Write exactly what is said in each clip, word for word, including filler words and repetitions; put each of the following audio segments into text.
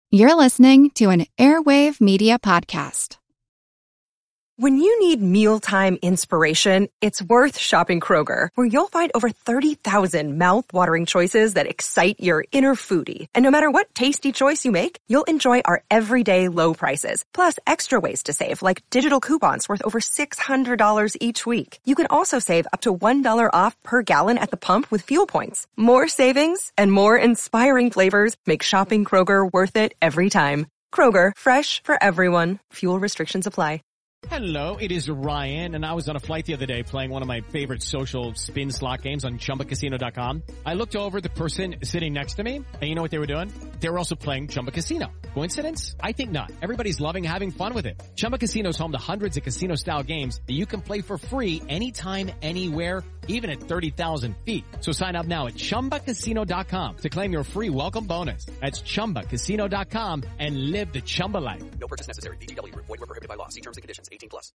You're listening to an Airwave Media Podcast. When you need mealtime inspiration, it's worth shopping Kroger, where you'll find over thirty thousand mouth-watering choices that excite your inner foodie. And no matter what tasty choice you make, you'll enjoy our everyday low prices, plus extra ways to save, like digital coupons worth over six hundred dollars each week. You can also save up to one dollar off per gallon at the pump with fuel points. More savings and more inspiring flavors make shopping Kroger worth it every time. Kroger, fresh for everyone. Fuel restrictions apply. Hello, it is Ryan, and I was on a flight the other day playing one of my favorite social spin slot games on Chumba Casino dot com. I looked over at the person sitting next to me, and you know what they were doing? They were also playing Chumba Casino. Coincidence? I think not. Everybody's loving having fun with it. Chumba Casino is home to hundreds of casino-style games that you can play for free anytime, anywhere, even at thirty thousand feet. So sign up now at Chumba Casino dot com to claim your free welcome bonus. That's Chumba Casino dot com and live the Chumba life. No purchase necessary. V G W. Void where prohibited by law. See terms and conditions. eighteen plus.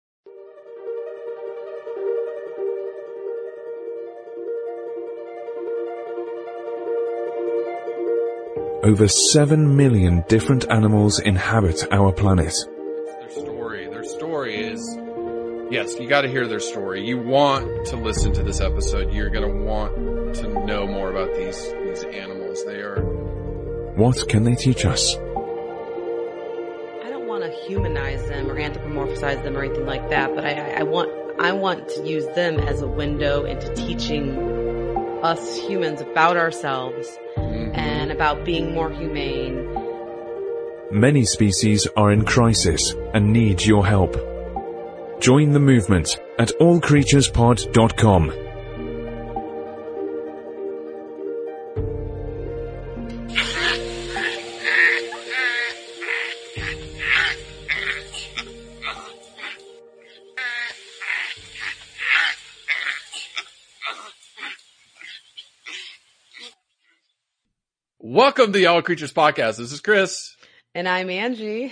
Over seven million different animals inhabit our planet. Their story. Their story is, yes, you got to hear their story. You want to listen to this episode. You're going to want to know more about these, these animals. They are... What can they teach us? I don't want to humanize them or anthropomorphize them or anything like that, but I, I want, I want to use them as a window into teaching us humans about ourselves mm-hmm. and about being more humane. Many species are in crisis and need your help. Join the movement at all creatures pod dot com. Welcome to the All Creatures Podcast. This is Chris. And I'm Angie.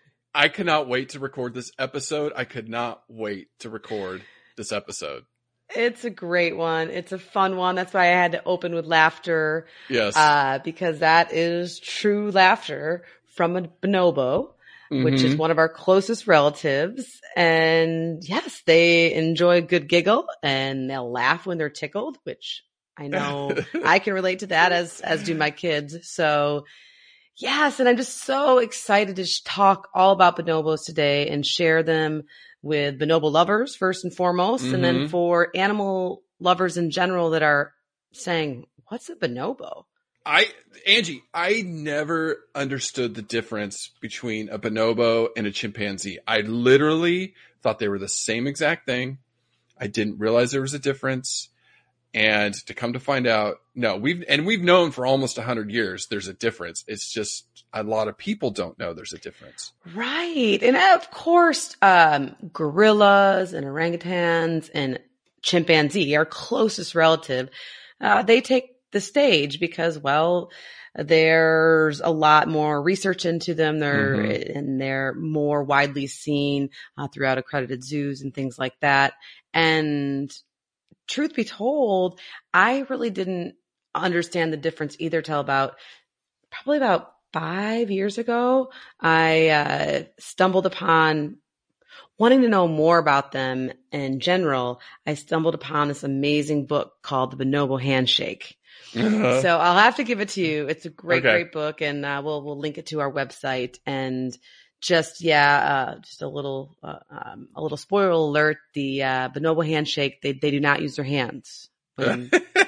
I cannot wait to record this episode. I could not wait to record this epoode. It's a great one. It's a fun one. That's why I had to open with laughter. Yes. Uh, because that is true laughter from a bonobo, mm-hmm. which is one of our closest relatives. And yes, they enjoy a good giggle and they'll laugh when they're tickled, which I know I can relate to that, as, as do my kids. So yes. And I'm just so excited to sh- talk all about bonobos today and share them with bonobo lovers first and foremost. Mm-hmm. And then for animal lovers in general that are saying, what's a bonobo? I, Angie, I never understood the difference between a bonobo and a chimpanzee. I literally thought they were the same exact thing. I didn't realize there was a difference. And to come to find out, no, we've, and we've known for almost a hundred years, there's a difference. It's just a lot of people don't know there's a difference. Right. And of course, um, gorillas and orangutans and chimpanzee, our closest relative, uh, they take the stage because, well, there's a lot more research into them. They're, mm-hmm. and they're more widely seen uh, throughout accredited zoos and things like that. And truth be told, I really didn't understand the difference either till about, probably about five years ago. I uh, stumbled upon, wanting to know more about them in general, I stumbled upon this amazing book called The Bonobo Handshake. Uh-huh. So I'll have to give it to you. It's a great, okay. great book, and uh, we'll we'll link it to our website. And just yeah, uh, just a little uh, um, a little spoiler alert: the uh, bonobo handshake, they they do not use their hands when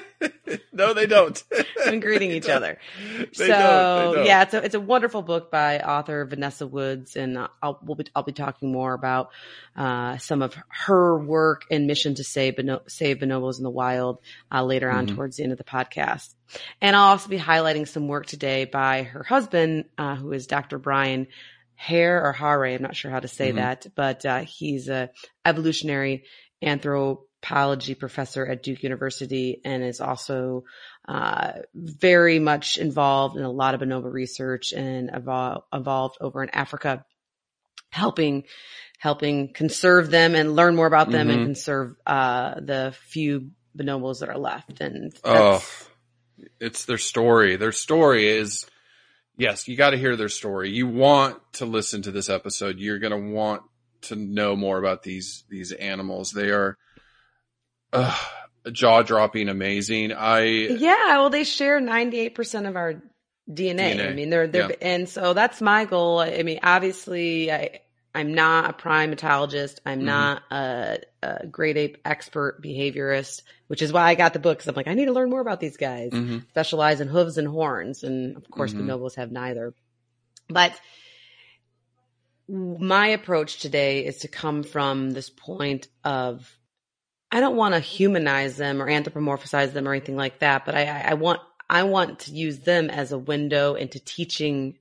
no, they don't when greeting each other. They so don't, they don't. yeah, it's a it's a wonderful book by author Vanessa Woods, and I'll we'll be I'll be talking more about uh, some of her work and mission to save bono- save bonobos in the wild uh, later on mm-hmm. towards the end of the podcast. And I'll also be highlighting some work today by her husband, uh, who is Doctor Brian Hare or Hare. I'm not sure how to say mm-hmm. that, but uh, he's a evolutionary anthropology professor at Duke University and is also uh, very much involved in a lot of bonobo research and evol- evolved over in Africa, helping helping conserve them and learn more about them mm-hmm. and conserve uh, the few bonobos that are left. And oh, it's their story. Their story is Yes, you got to hear their story. You want to listen to this episode. You're going to want to know more about these these animals. They are uh, jaw-dropping, amazing. I Yeah, well, they share ninety-eight percent of our D N A. D N A. I mean, they're they're Yeah. and so that's my goal. I mean, obviously, I I'm not a primatologist. I'm Mhm. not a, a great ape expert behaviorist, which is why I got the book. Because I'm like, I need to learn more about these guys. Mhm. Specialize in hooves and horns, and of course, Mhm. bonobos have neither. But my approach today is to come from this point of I don't want to humanize them or anthropomorphize them or anything like that, but I, I I want I want to use them as a window into teaching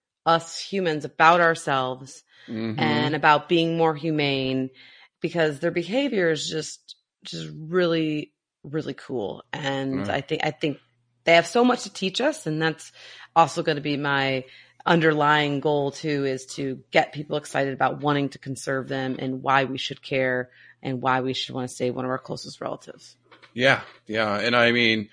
us humans about ourselves Mhm. and about being more humane, because their behavior is just just really really cool, and Yeah. I think I think they have so much to teach us, and that's also going to be my underlying goal too, is to get people excited about wanting to conserve them and why we should care and why we should want to save one of our closest relatives. Yeah, yeah, and I mean,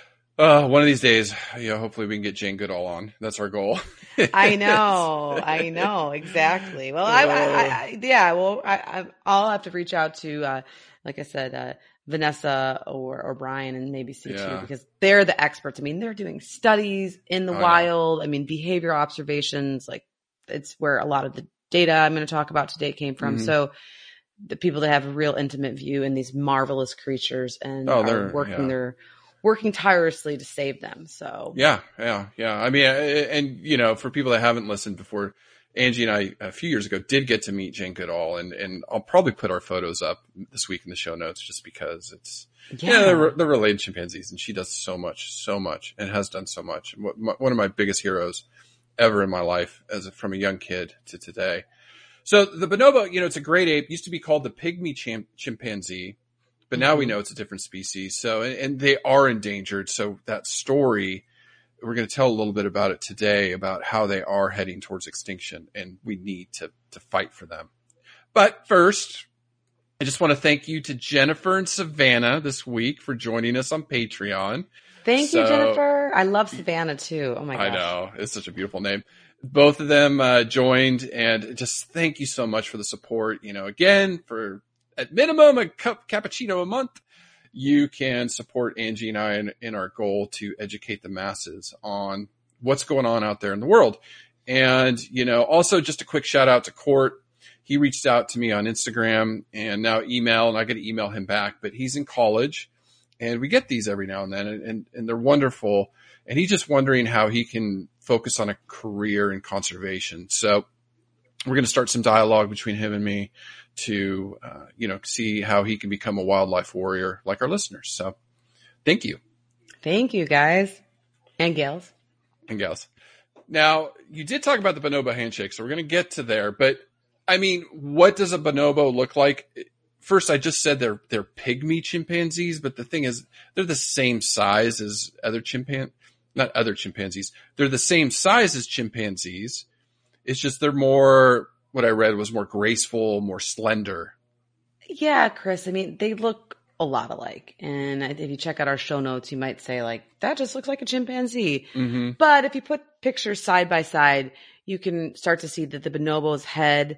uh, one of these days, you know, hopefully we can get Jane Goodall on. That's our goal. I know, I know, exactly. Well, I, I, I yeah, well, I, I, I'll have to reach out to, uh, like I said, uh, Vanessa or, or Brian and maybe C two, Yeah. because they're the experts. I mean, they're doing studies in the I know. wild. I mean, behavioral observations, like it's where a lot of the data I'm going to talk about today came from. Mhm. So the people that have a real intimate view in these marvelous creatures and Oh, are they're- working yeah. their working tirelessly to save them. So Yeah, yeah, yeah. I mean, and you know, for people that haven't listened before, Angie and I a few years ago did get to meet Jane Goodall, and and I'll probably put our photos up this week in the show notes just because it's yeah, yeah, they're, they're related chimpanzees, and she does so much, so much, and has done so much. What- my- One of my biggest heroes ever in my life, as a, from a young kid to today. So the bonobo, you know, it's a great ape. Used to be called the pygmy chim- chimpanzee. But now we know it's a different species. So, and, and they are endangered. So that story, we're going to tell a little bit about it today, about how they are heading towards extinction, and we need to, to fight for them. But first, I just want to thank you to Jennifer and Savannah this week for joining us on Patreon. Thank So- you, Jennifer. I love Savannah too. Oh my gosh. I know. It's such a beautiful name. Both of them uh, joined, and just thank you so much for the support. You know, again, for at minimum a cup cappuccino a month, you can support Angie and I in, in our goal to educate the masses on what's going on out there in the world. And, you know, also just a quick shout out to Court. He reached out to me on Instagram and now email, and I got to email him back, but he's in college and we get these every now and then, and, and, and they're wonderful. And he's just wondering how he can focus on a career in conservation. So we're going to start some dialogue between him and me to, uh, you know, see how he can become a wildlife warrior like our listeners. So thank you. Thank you, guys and gals. And gals. Now, you did talk about the bonobo handshake, so we're going to get to there. But, I mean, what does a bonobo look like? First, I just said they're they're pygmy chimpanzees, but the thing is, they're the same size as other chimpan, not other chimpanzees. They're the same size as chimpanzees. It's just they're more, what I read was more graceful, more slender. Yeah, Chris. I mean, they look a lot alike. And if you check out our show notes, you might say like, that just looks like a chimpanzee. Mm-hmm. But if you put pictures side by side, you can start to see that the bonobo's head,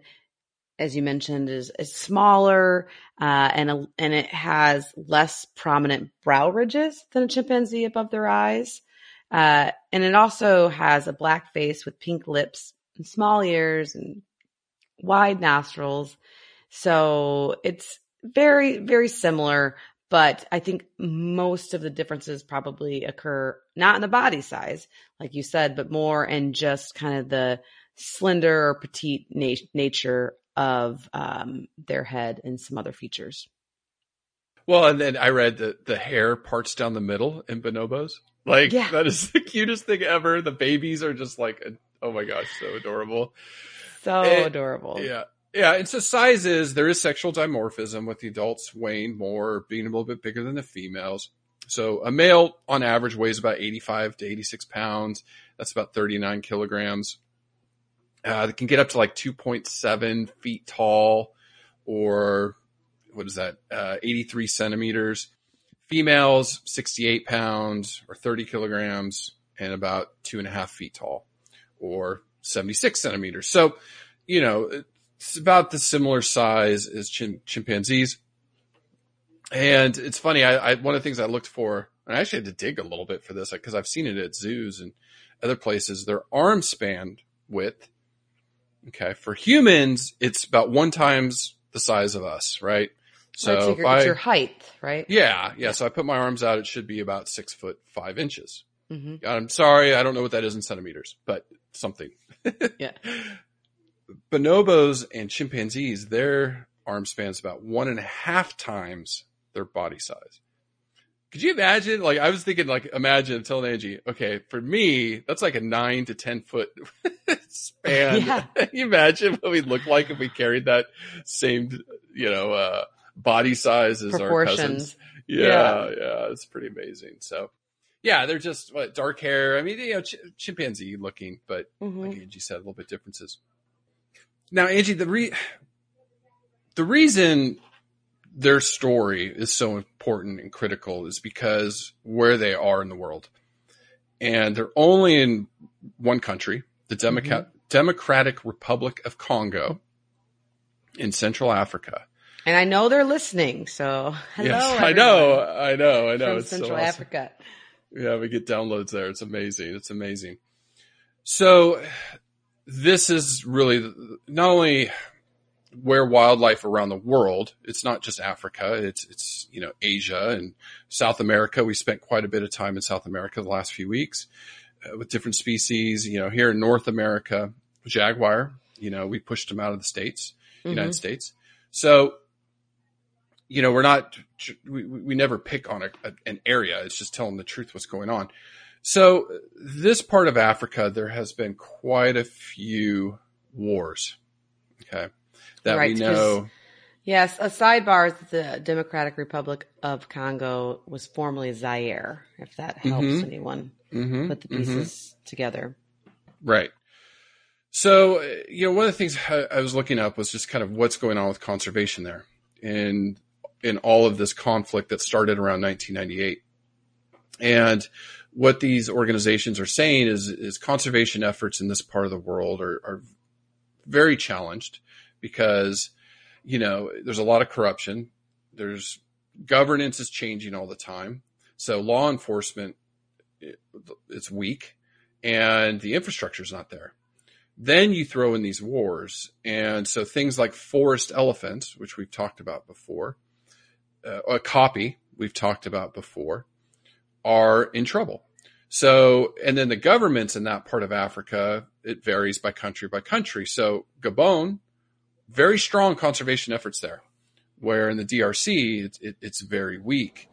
as you mentioned, is, is smaller, uh, and, a, and it has less prominent brow ridges than a chimpanzee above their eyes. Uh, and it also has a black face with pink lips and small ears and wide nostrils. So it's very, very similar, but I think most of the differences probably occur not in the body size, like you said, but more in just kind of the slender or petite na- nature of um, their head and some other features. Well, and then I read that the hair parts down the middle in bonobos. Like, Yeah. that is the cutest thing ever. The babies are just like, oh my gosh, so adorable. So It- adorable. Yeah. Yeah. And so sizes, there is sexual dimorphism with the adults weighing more, being a little bit bigger than the females. So a male on average weighs about eighty-five to eighty-six pounds. That's about thirty-nine kilograms. Uh, they can get up to like two point seven feet tall, or what is that? Uh, eighty-three centimeters. Females, sixty-eight pounds or thirty kilograms and about two and a half feet tall. or seventy-six centimeters. So, you know, it's about the similar size as chim- chimpanzees. And it's funny. I, I, one of the things I looked for, and I actually had to dig a little bit for this because I've seen it at zoos and other places, their arm span width. Okay. For humans, it's about one times the size of us, right? So right, so if your, I, it's your height, right? yeah, yeah. So I put my arms out, it should be about six foot five inches. Mm-hmm. I'm sorry. I don't know what that is in centimeters, but something. Yeah. Bonobos and chimpanzees, their arm span's about one and a half times their body size. Could you imagine? Like, I was thinking, like, imagine telling Angie, okay, for me, that's like a nine to ten foot span. Yeah. Can you imagine what we'd look like if we carried that same, you know, uh, body size as our cousins? Yeah, yeah, yeah, it's pretty amazing. So, yeah, they're just what, dark hair. I mean, you know, ch- chimpanzee looking, but mm-hmm. like Angie said, a little bit differences. Now, Angie, the re- the reason their story is so important and critical is because where they are in the world. And they're only in one country, the Democ- mm-hmm. Democratic Republic of Congo in Central Africa. And I know they're listening, so hello. Yes, I know, I know, I know. From it's Central so awesome. Africa. Yeah, we get downloads there. It's amazing. It's amazing. So this is really not only where wildlife around the world. It's not just Africa. It's, it's, you know, Asia and South America. We spent quite a bit of time in South America the last few weeks uh, with different species. You know, here in North America, jaguar, you know, we pushed them out of the States, mm-hmm. United States. So, you know, we're not, we, we never pick on a, a, an area. It's just telling the truth what's going on. So this part of Africa, there has been quite a few wars. Okay. That right, we know. Yes, a sidebar is the Democratic Republic of Congo was formerly Zaire, if that helps mm-hmm. anyone mm-hmm. put the pieces mm-hmm. together. Right. So, you know, one of the things I, I was looking up was just kind of what's going on with conservation there in, in all of this conflict that started around nineteen ninety-eight. And what these organizations are saying is, is conservation efforts in this part of the world are, are very challenged. Because, you know, there's a lot of corruption. There's governance is changing all the time. So law enforcement, it, it's weak and the infrastructure is not there. Then you throw in these wars. And so things like forest elephants, which we've talked about before, uh, a copy we've talked about before, are in trouble. So, and then the governments in that part of Africa, it varies by country by country. So Gabon, very strong conservation efforts there, where in the D R C, it, it, it's very weak.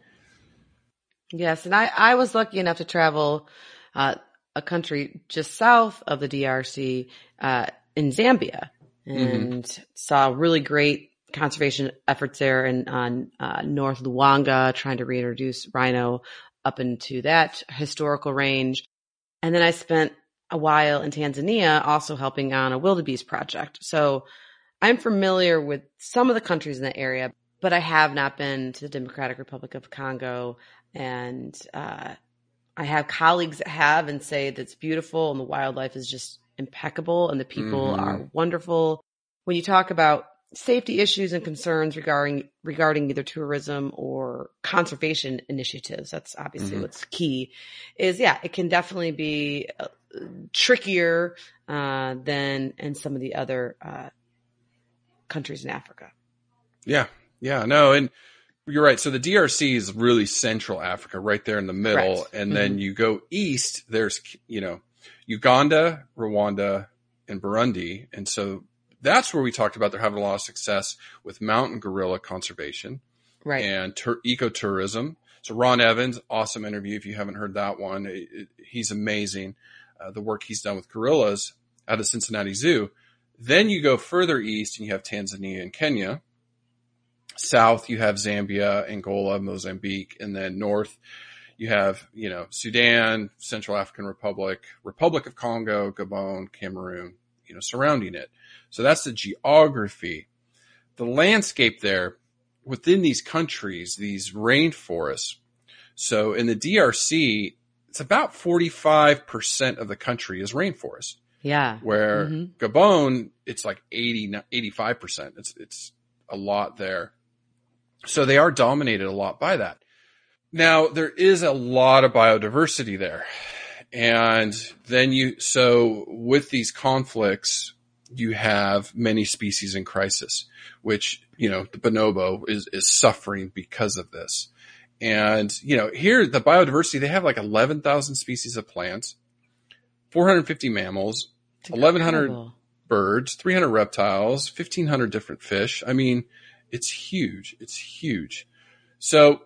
Yes. And I, I was lucky enough to travel uh, a country just south of the D R C uh, in Zambia and mm-hmm. saw really great conservation efforts there in on uh, North Luanga, trying to reintroduce rhino up into that historical range. And then I spent a while in Tanzania also helping on a wildebeest project. So I'm familiar with some of the countries in the area, but I have not been to the Democratic Republic of Congo. And uh, I have colleagues that have and say that it's beautiful and the wildlife is just impeccable and the people mm-hmm. are wonderful. When you talk about safety issues and concerns regarding regarding either tourism or conservation initiatives, that's obviously mm-hmm. what's key, is, yeah, it can definitely be uh, trickier uh, than in some of the other uh countries in Africa. Yeah. Yeah. No. And you're right. So the D R C is really Central Africa, right there in the middle. Right. And mm-hmm. then you go east, there's, you know, Uganda, Rwanda, and Burundi. And so that's where we talked about they're having a lot of success with mountain gorilla conservation. Right. And tur- ecotourism. So Ron Evans, awesome interview. If you haven't heard that one, it, it, he's amazing. Uh, the work he's done with gorillas out of Cincinnati Zoo. Then you go further east and you have Tanzania and Kenya. South, you have Zambia, Angola, Mozambique. And then north, you have, you know, Sudan, Central African Republic, Republic of Congo, Gabon, Cameroon, you know, surrounding it. So that's the geography. The landscape there within these countries, these rainforests. So in the D R C, it's about forty-five percent of the country is rainforest. Yeah. Where Mhm. Gabon, it's like eighty, eighty-five percent. It's, it's a lot there. So they are dominated a lot by that. Now, there is a lot of biodiversity there. And then you, so with these conflicts, you have many species in crisis, which, you know, the bonobo is, is suffering because of this. And, you know, here, the biodiversity, they have like eleven thousand species of plants, four hundred fifty mammals, eleven hundred Incredible. birds, three hundred reptiles, fifteen hundred different fish. I mean, it's huge. It's huge. So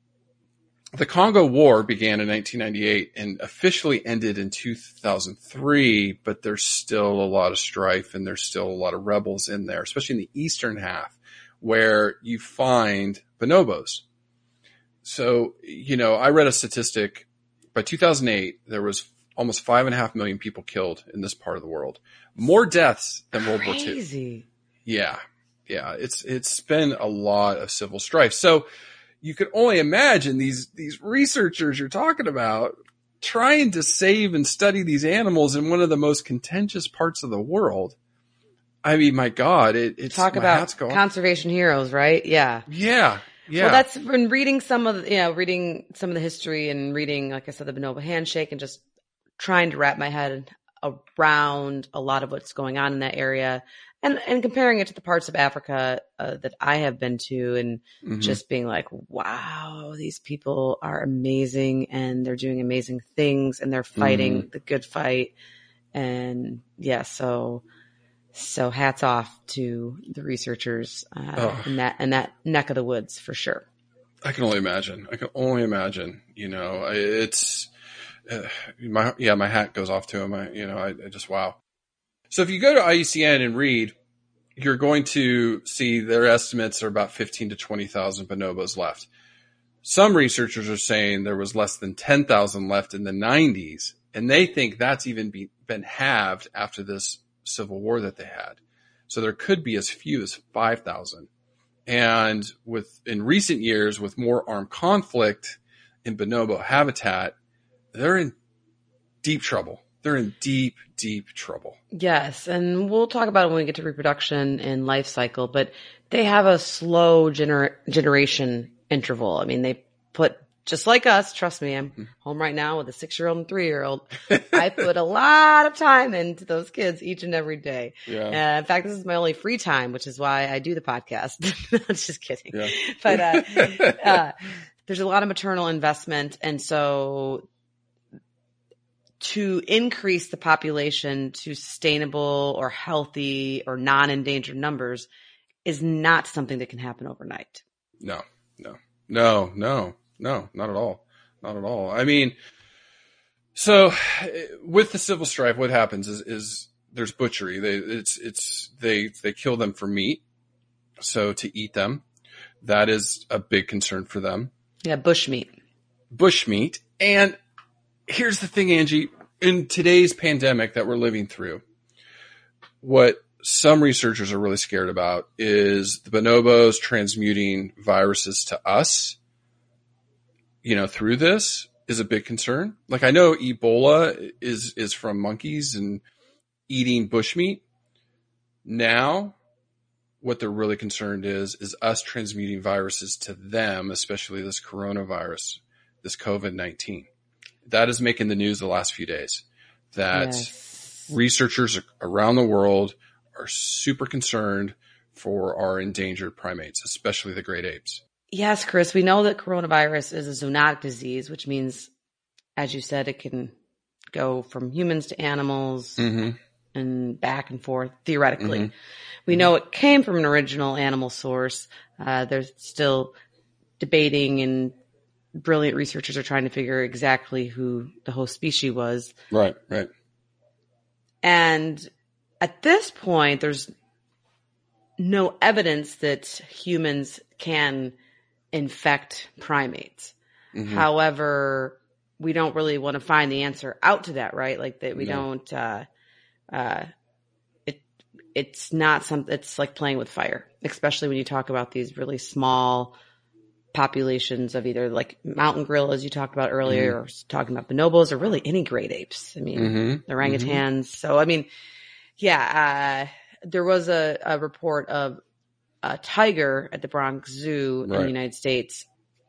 the Congo War began in nineteen ninety-eight and officially ended in two thousand three, but there's still a lot of strife and there's still a lot of rebels in there, especially in the eastern half where you find bonobos. So, you know, I read a statistic by two thousand eight, there was almost five and a half million people killed in this part of the world. More deaths than World War Two. Crazy. Yeah. Yeah. It's, it's been a lot of civil strife. So you could only imagine these, these researchers you're talking about trying to save and study these animals in one of the most contentious parts of the world. I mean, my God, it, it's Talk my about hat's go off. conservation heroes, right? Yeah. Yeah. Yeah. Well, that's when reading some of the, you know, reading some of the history and reading, like I said, the Bonobo handshake and just trying to wrap my head around a lot of what's going on in that area and, and comparing it to the parts of Africa uh, that I have been to and Mhm. just being like, wow, these people are amazing and they're doing amazing things and they're fighting Mm-hmm. the good fight. And yeah, so, so hats off to the researchers uh, Oh. in that, in that neck of the woods for sure. I can only imagine. I can only imagine, you know, I- it's, uh, my, yeah, my hat goes off to him. I, you know, I, I just, wow. So if you go to I U C N and read, you're going to see their estimates are about fifteen to twenty thousand bonobos left. Some researchers are saying there was less than ten thousand left in the nineties, and they think that's even be, been halved after this civil war that they had. So there could be as few as five thousand. And with, in recent years, with more armed conflict in bonobo habitat, they're in deep trouble. They're in deep, deep trouble. Yes, and we'll talk about it when we get to reproduction and life cycle, but they have a slow gener- generation interval. I mean, they put, just like us, trust me, I'm home right now with a six-year-old and three-year-old. I put a lot of time into those kids each and every day. Yeah. Uh, in fact, this is my only free time, which is why I do the podcast. Just kidding. Yeah. But uh, uh, there's a lot of maternal investment, and so to increase the population to sustainable or healthy or non-endangered numbers is not something that can happen overnight. No, no, no, no, no, not at all. Not at all. I mean, so with the civil strife, what happens is, is there's butchery. They, it's, it's, they, they kill them for meat. So to eat them, that is a big concern for them. Yeah, bushmeat. Bushmeat. And here's the thing, Angie, in today's pandemic that we're living through, what some researchers are really scared about is the bonobos transmuting viruses to us, you know, through this is a big concern. Like I know Ebola is, is from monkeys and eating bushmeat. Now, what they're really concerned is, is us transmuting viruses to them, especially this coronavirus, this COVID nineteen. That is making the news the last few days, that Yes. researchers around the world are super concerned for our endangered primates, especially the great apes. Yes, Chris, we know that coronavirus is a zoonotic disease, which means, as you said, it can go from humans to animals Mm-hmm. and back and forth, theoretically. Mhm. We know it came from an original animal source. Uh, there's still debating and brilliant researchers are trying to figure exactly who the host species was. Right, right. And at this point, there's no evidence that humans can infect primates. Mhm. However, we don't really want to find the answer out to that, right? Like that we No. don't, uh, uh, it, it's not something, it's like playing with fire, especially when you talk about these really small populations of either like mountain gorillas you talked about earlier, mm-hmm. or talking about bonobos, or really any great apes. I mean, mm-hmm. orangutans. Mm-hmm. So, I mean, yeah, uh, there was a, a report of a tiger at the Bronx Zoo right. in the United States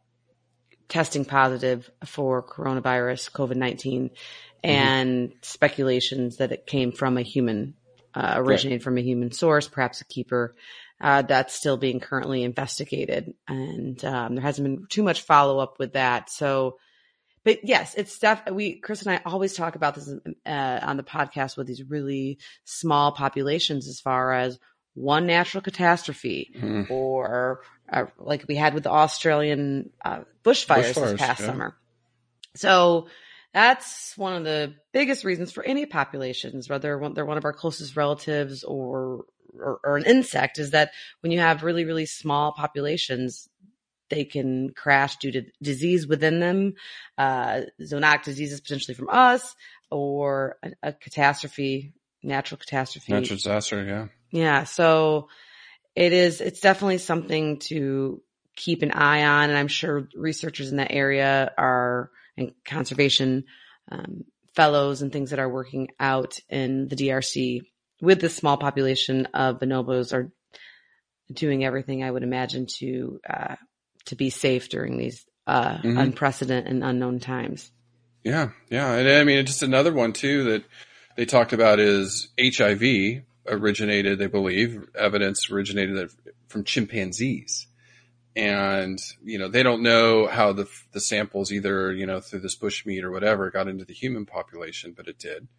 testing positive for coronavirus, COVID nineteen, mm-hmm. and speculations that it came from a human, uh, originated right. from a human source, perhaps a keeper. Uh, that's still being currently investigated. And, um, there hasn't been too much follow up with that. So, but yes, it's stuff we, Chris and I always talk about this, uh, on the podcast with these really small populations as far as one natural catastrophe mm. or, uh, like we had with the Australian, uh, bushfires, bushfires this past yeah. summer. So that's one of the biggest reasons for any populations, whether they're one of our closest relatives or, Or, or an insect, is that when you have really, really small populations, they can crash due to disease within them, uh, zoonotic diseases potentially from us, or a, a catastrophe, natural catastrophe. Natural disaster, yeah. Yeah. So it is, it's definitely something to keep an eye on. And I'm sure researchers in that area are, and conservation um, fellows and things that are working out in the D R C with the small population of bonobos are doing everything I would imagine to, uh, to be safe during these, uh, mm-hmm. unprecedented and unknown times. Yeah. Yeah. And I mean, just another one too that they talked about is H I V originated, they believe, evidence originated from chimpanzees. And, you know, they don't know how the, the samples either, you know, through this bushmeat or whatever got into the human population, but it did.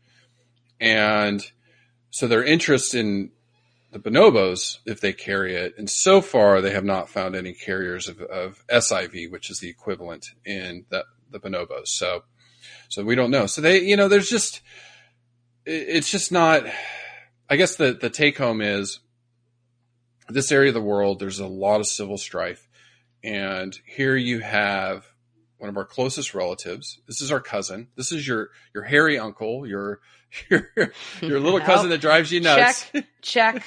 And, so their interest in the bonobos, if they carry it, and so far they have not found any carriers of, of S I V, which is the equivalent in the, the bonobos. So, so we don't know. So they, you know, there's just, it's just not, I guess the, the take home is this area of the world, there's a lot of civil strife. And here you have one of our closest relatives. This is our cousin. This is your, your hairy uncle, your, your, your little cousin that drives you nuts. Check.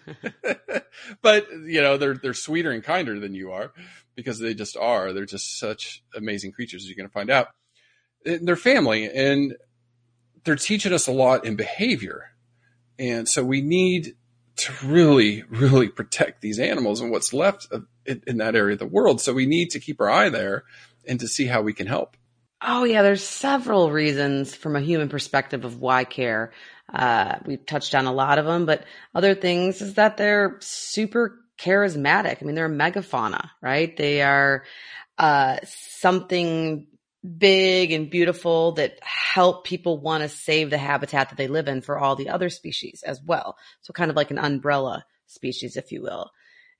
Check. But, you know, they're, they're sweeter and kinder than you are because they just are. They're just such amazing creatures, as you're going to find out. They're family, and they're teaching us a lot in behavior. And so we need to really, really protect these animals and what's left of, in, in that area of the world. So we need to keep our eye there and to see how we can help. Oh yeah, there's several reasons from a human perspective of why care. Uh, we've touched on a lot of them, but other things is that they're super charismatic. I mean, they're a megafauna, right? They are, uh, something big and beautiful that help people want to save the habitat that they live in for all the other species as well. So kind of like an umbrella species, if you will.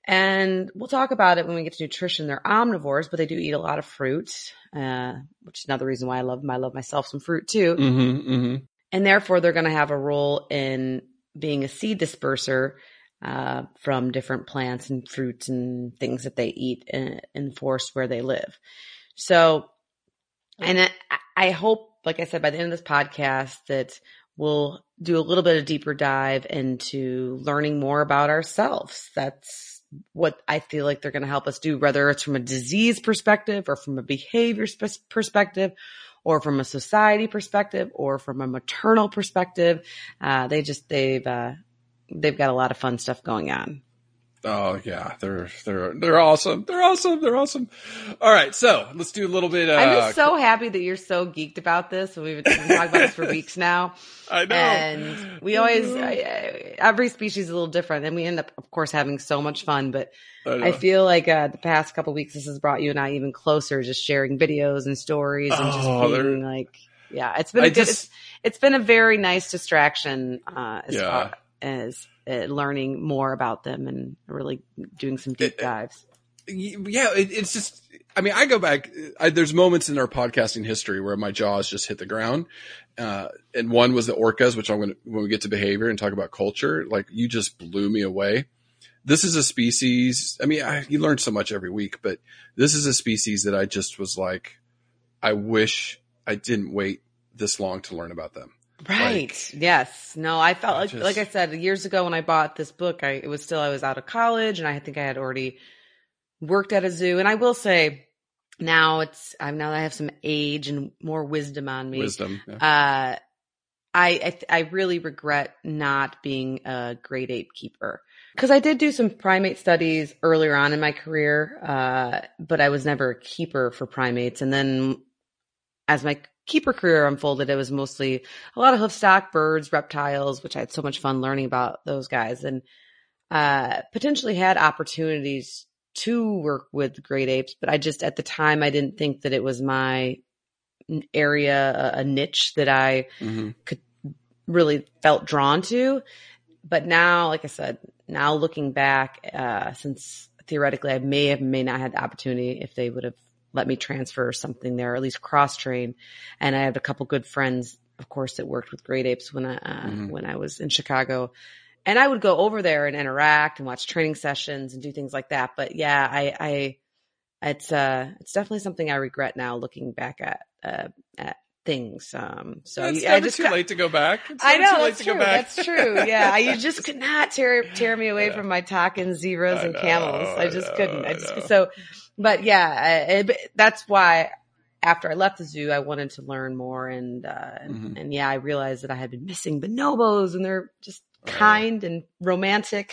And we'll talk about it when we get to nutrition. They're omnivores, but they do eat a lot of fruit, uh, which is another reason why I love them. I love myself some fruit too. Mm-hmm, mm-hmm. And therefore, they're going to have a role in being a seed disperser uh, from different plants and fruits and things that they eat in, in the forest where they live. So, and I, I hope, like I said, by the end of this podcast that we'll do a little bit of deeper dive into learning more about ourselves. That's what I feel like they're going to help us do, whether it's from a disease perspective or from a behavior sp- perspective or from a society perspective or from a maternal perspective. Uh, they just, they've, uh, they've got a lot of fun stuff going on. Oh yeah, they're they're they're awesome. They're awesome. They're awesome. All right, so let's do a little bit. Uh, I'm just so happy that you're so geeked about this. We've been talking about this for weeks now. I know, and we always I, every species is a little different, and we end up, of course, having so much fun. But I, I feel like uh, the past couple of weeks, this has brought you and I even closer, just sharing videos and stories, and just oh, being like, yeah, it's been a good. Just, it's, it's been a very nice distraction uh, as yeah. far as. Uh, learning more about them and really doing some deep dives. Yeah, it, it's just, I mean, I go back, I, there's moments in our podcasting history where my jaws just hit the ground. Uh, and one was the orcas, which I'm going to, when we get to behavior and talk about culture, like you just blew me away. This is a species, I mean, I, you learn so much every week, but this is a species that I just was like, I wish I didn't wait this long to learn about them. Right. Like, yes. No, I felt like, just, like I said, years ago when I bought this book, I, it was still, I was out of college and I think I had already worked at a zoo. And I will say now it's, I'm now that I have some age and more wisdom on me. Wisdom. Yeah. Uh, I, I, I really regret not being a great ape keeper because I did do some primate studies earlier on in my career. Uh, but I was never a keeper for primates. And then as my keeper career unfolded, it was mostly a lot of hoofstock, birds, reptiles, which I had so much fun learning about those guys, and uh, potentially had opportunities to work with great apes. But I just, at the time, I didn't think that it was my area, a, a niche that I mm-hmm. could really felt drawn to. But now, like I said, now looking back, uh, since theoretically I may have, may not had the opportunity if they would have let me transfer something there, or at least cross train. And I had a couple good friends, of course, that worked with great apes when I, uh, mm-hmm. when I was in Chicago, and I would go over there and interact and watch training sessions and do things like that. But yeah, I, I, it's, uh, it's definitely something I regret now looking back at, uh, at things. Um, so it's I never just too got, late to go back. It's I know too late that's to true. go back. That's true. Yeah. I, you just could not tear, tear me away from my talking zebras I and know, camels. I I just know, couldn't. I I just, know. so, but yeah, I, it, that's why after I left the zoo, I wanted to learn more. And, uh, Mm-hmm. and, and yeah, I realized that I had been missing bonobos, and they're just kind and romantic.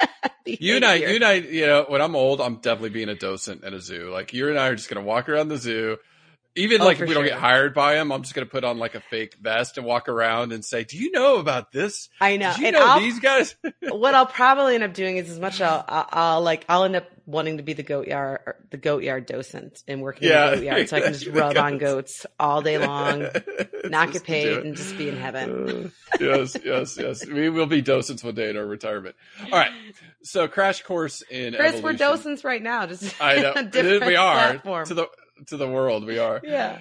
You and I, you and I, you know, when I'm old, I'm definitely being a docent at a zoo. Like you and I are just going to walk around the zoo. Even Oh, like for if we don't sure. get hired by them, I'm just going to put on like a fake vest and walk around and say, do you know about this? I know. Did you And know I'll- these guys? What I'll probably end up doing is as much I'll, I'll, I'll like, I'll end up wanting to be the goat yard, or the goat yard docent and working Yeah. in the goat yard so I can just rub on goats all day long, not get Just do paid, it. and just be in heaven. Uh, yes, yes, yes. We will be docents one day in our retirement. All right. So crash course in Chris, evolution. we're docents right now. Just I know. a different we are platform. to the, to the world. We are. Yeah.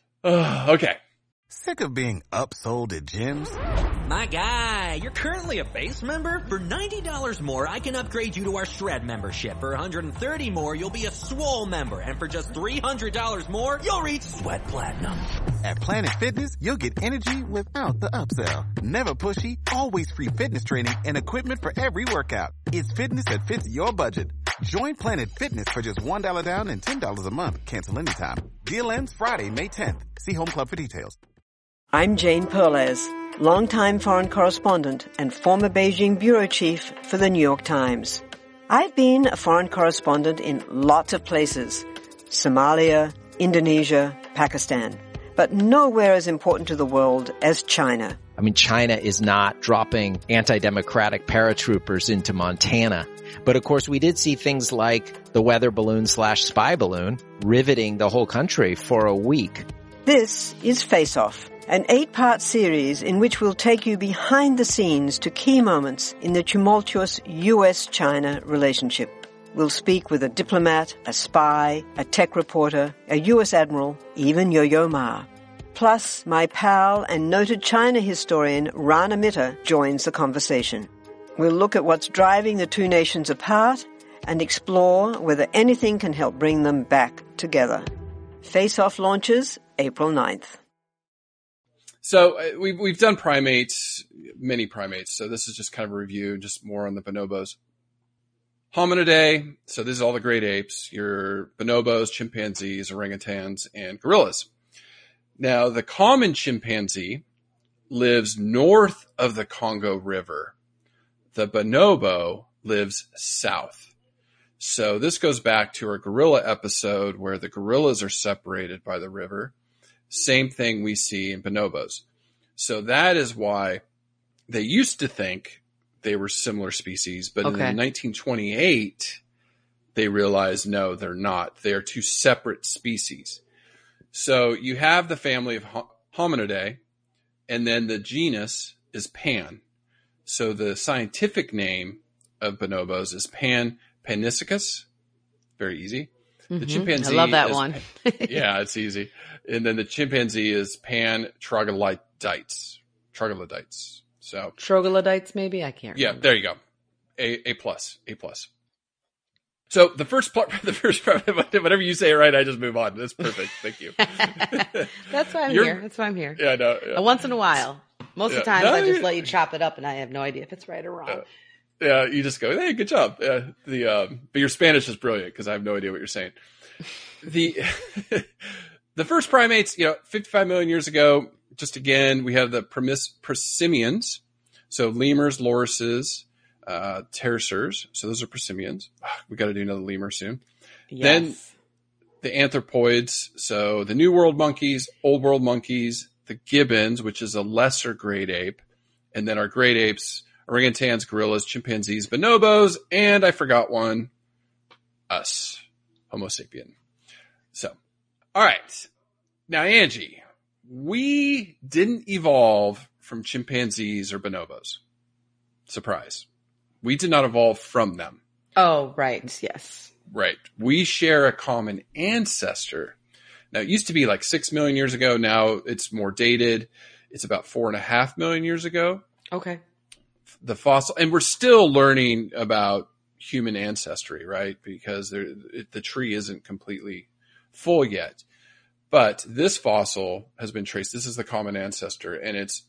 Oh, okay. Sick of being upsold at gyms? My guy, you're currently a base member? For ninety dollars more, I can upgrade you to our Shred membership. For one hundred thirty dollars more, you'll be a Swole member. And for just three hundred dollars more, you'll reach Sweat Platinum. At Planet Fitness, you'll get energy without the upsell. Never pushy, always free fitness training and equipment for every workout. It's fitness that fits your budget. Join Planet Fitness for just one dollar down and ten dollars a month. Cancel anytime. Deal ends Friday, May tenth. See Home Club for details. I'm Jane Perlez, longtime foreign correspondent and former Beijing bureau chief for the New York Times. I've been a foreign correspondent in lots of places: Somalia, Indonesia, Pakistan. But nowhere as important to the world as China. I mean, China is not dropping anti-democratic paratroopers into Montana. But of course, we did see things like the weather balloon slash spy balloon riveting the whole country for a week. This is Face Off, an eight-part series in which we'll take you behind the scenes to key moments in the tumultuous U S China relationship. We'll speak with a diplomat, a spy, a tech reporter, a U S admiral, even Yo-Yo Ma. Plus, my pal and noted China historian Rana Mitter joins the conversation. We'll look at what's driving the two nations apart and explore whether anything can help bring them back together. Face Off launches April ninth. So uh, we've, we've done primates, many primates. So this is just kind of a review, just more on the bonobos. Hominidae. So this is all the great apes, your bonobos, chimpanzees, orangutans, and gorillas. Now, the common chimpanzee lives north of the Congo River. The bonobo lives south. So this goes back to our gorilla episode where the gorillas are separated by the river. Same thing we see in bonobos. So that is why they used to think they were similar species, but Okay. in nineteen twenty-eight, they realized, no, they're not. They are two separate species. So you have the family of Hominidae, and then the genus is Pan. So the scientific name of bonobos is Pan paniscus. Very easy. The Mhm. chimpanzee. I love that is, one. yeah, it's easy. And then the chimpanzee is Pan troglodytes. Troglodytes. So Troglodytes, maybe? I can't yeah, remember. there you go. A A plus. A plus. So the first part, the first part, whatever you say right, I just move on. That's perfect. Thank you. That's why I'm You're- here. That's why I'm here. Yeah, no. Yeah. Uh, Once in a while. Most of the Yeah. times No, I just you- let you chop it up and I have no idea if it's right or wrong. Uh, Yeah, you just go, hey, good job. Yeah, the um, but your Spanish is brilliant because I have no idea what you're saying. The the first primates, you know, fifty-five million years ago. Just again, we have the premis- prosimians, so lemurs, lorises, uh, pterosauurs. So those are prosimians. We got to do another lemur soon. Yes. Then the anthropoids, so the New World monkeys, Old World monkeys, the gibbons, which is a lesser great ape, and then our great apes, orangutans, gorillas, chimpanzees, bonobos, and I forgot one, us, Homo sapien. So, all right. Now, Angie, we didn't evolve from chimpanzees or bonobos. Surprise. We did not evolve from them. Oh, right. Yes. Right. We share a common ancestor. Now, it used to be like six million years ago. Now it's more dated. It's about four and a half million years ago. Okay. The fossil, and we're still learning about human ancestry, right? Because there, it, the tree isn't completely full yet. But this fossil has been traced. This is the common ancestor, and it's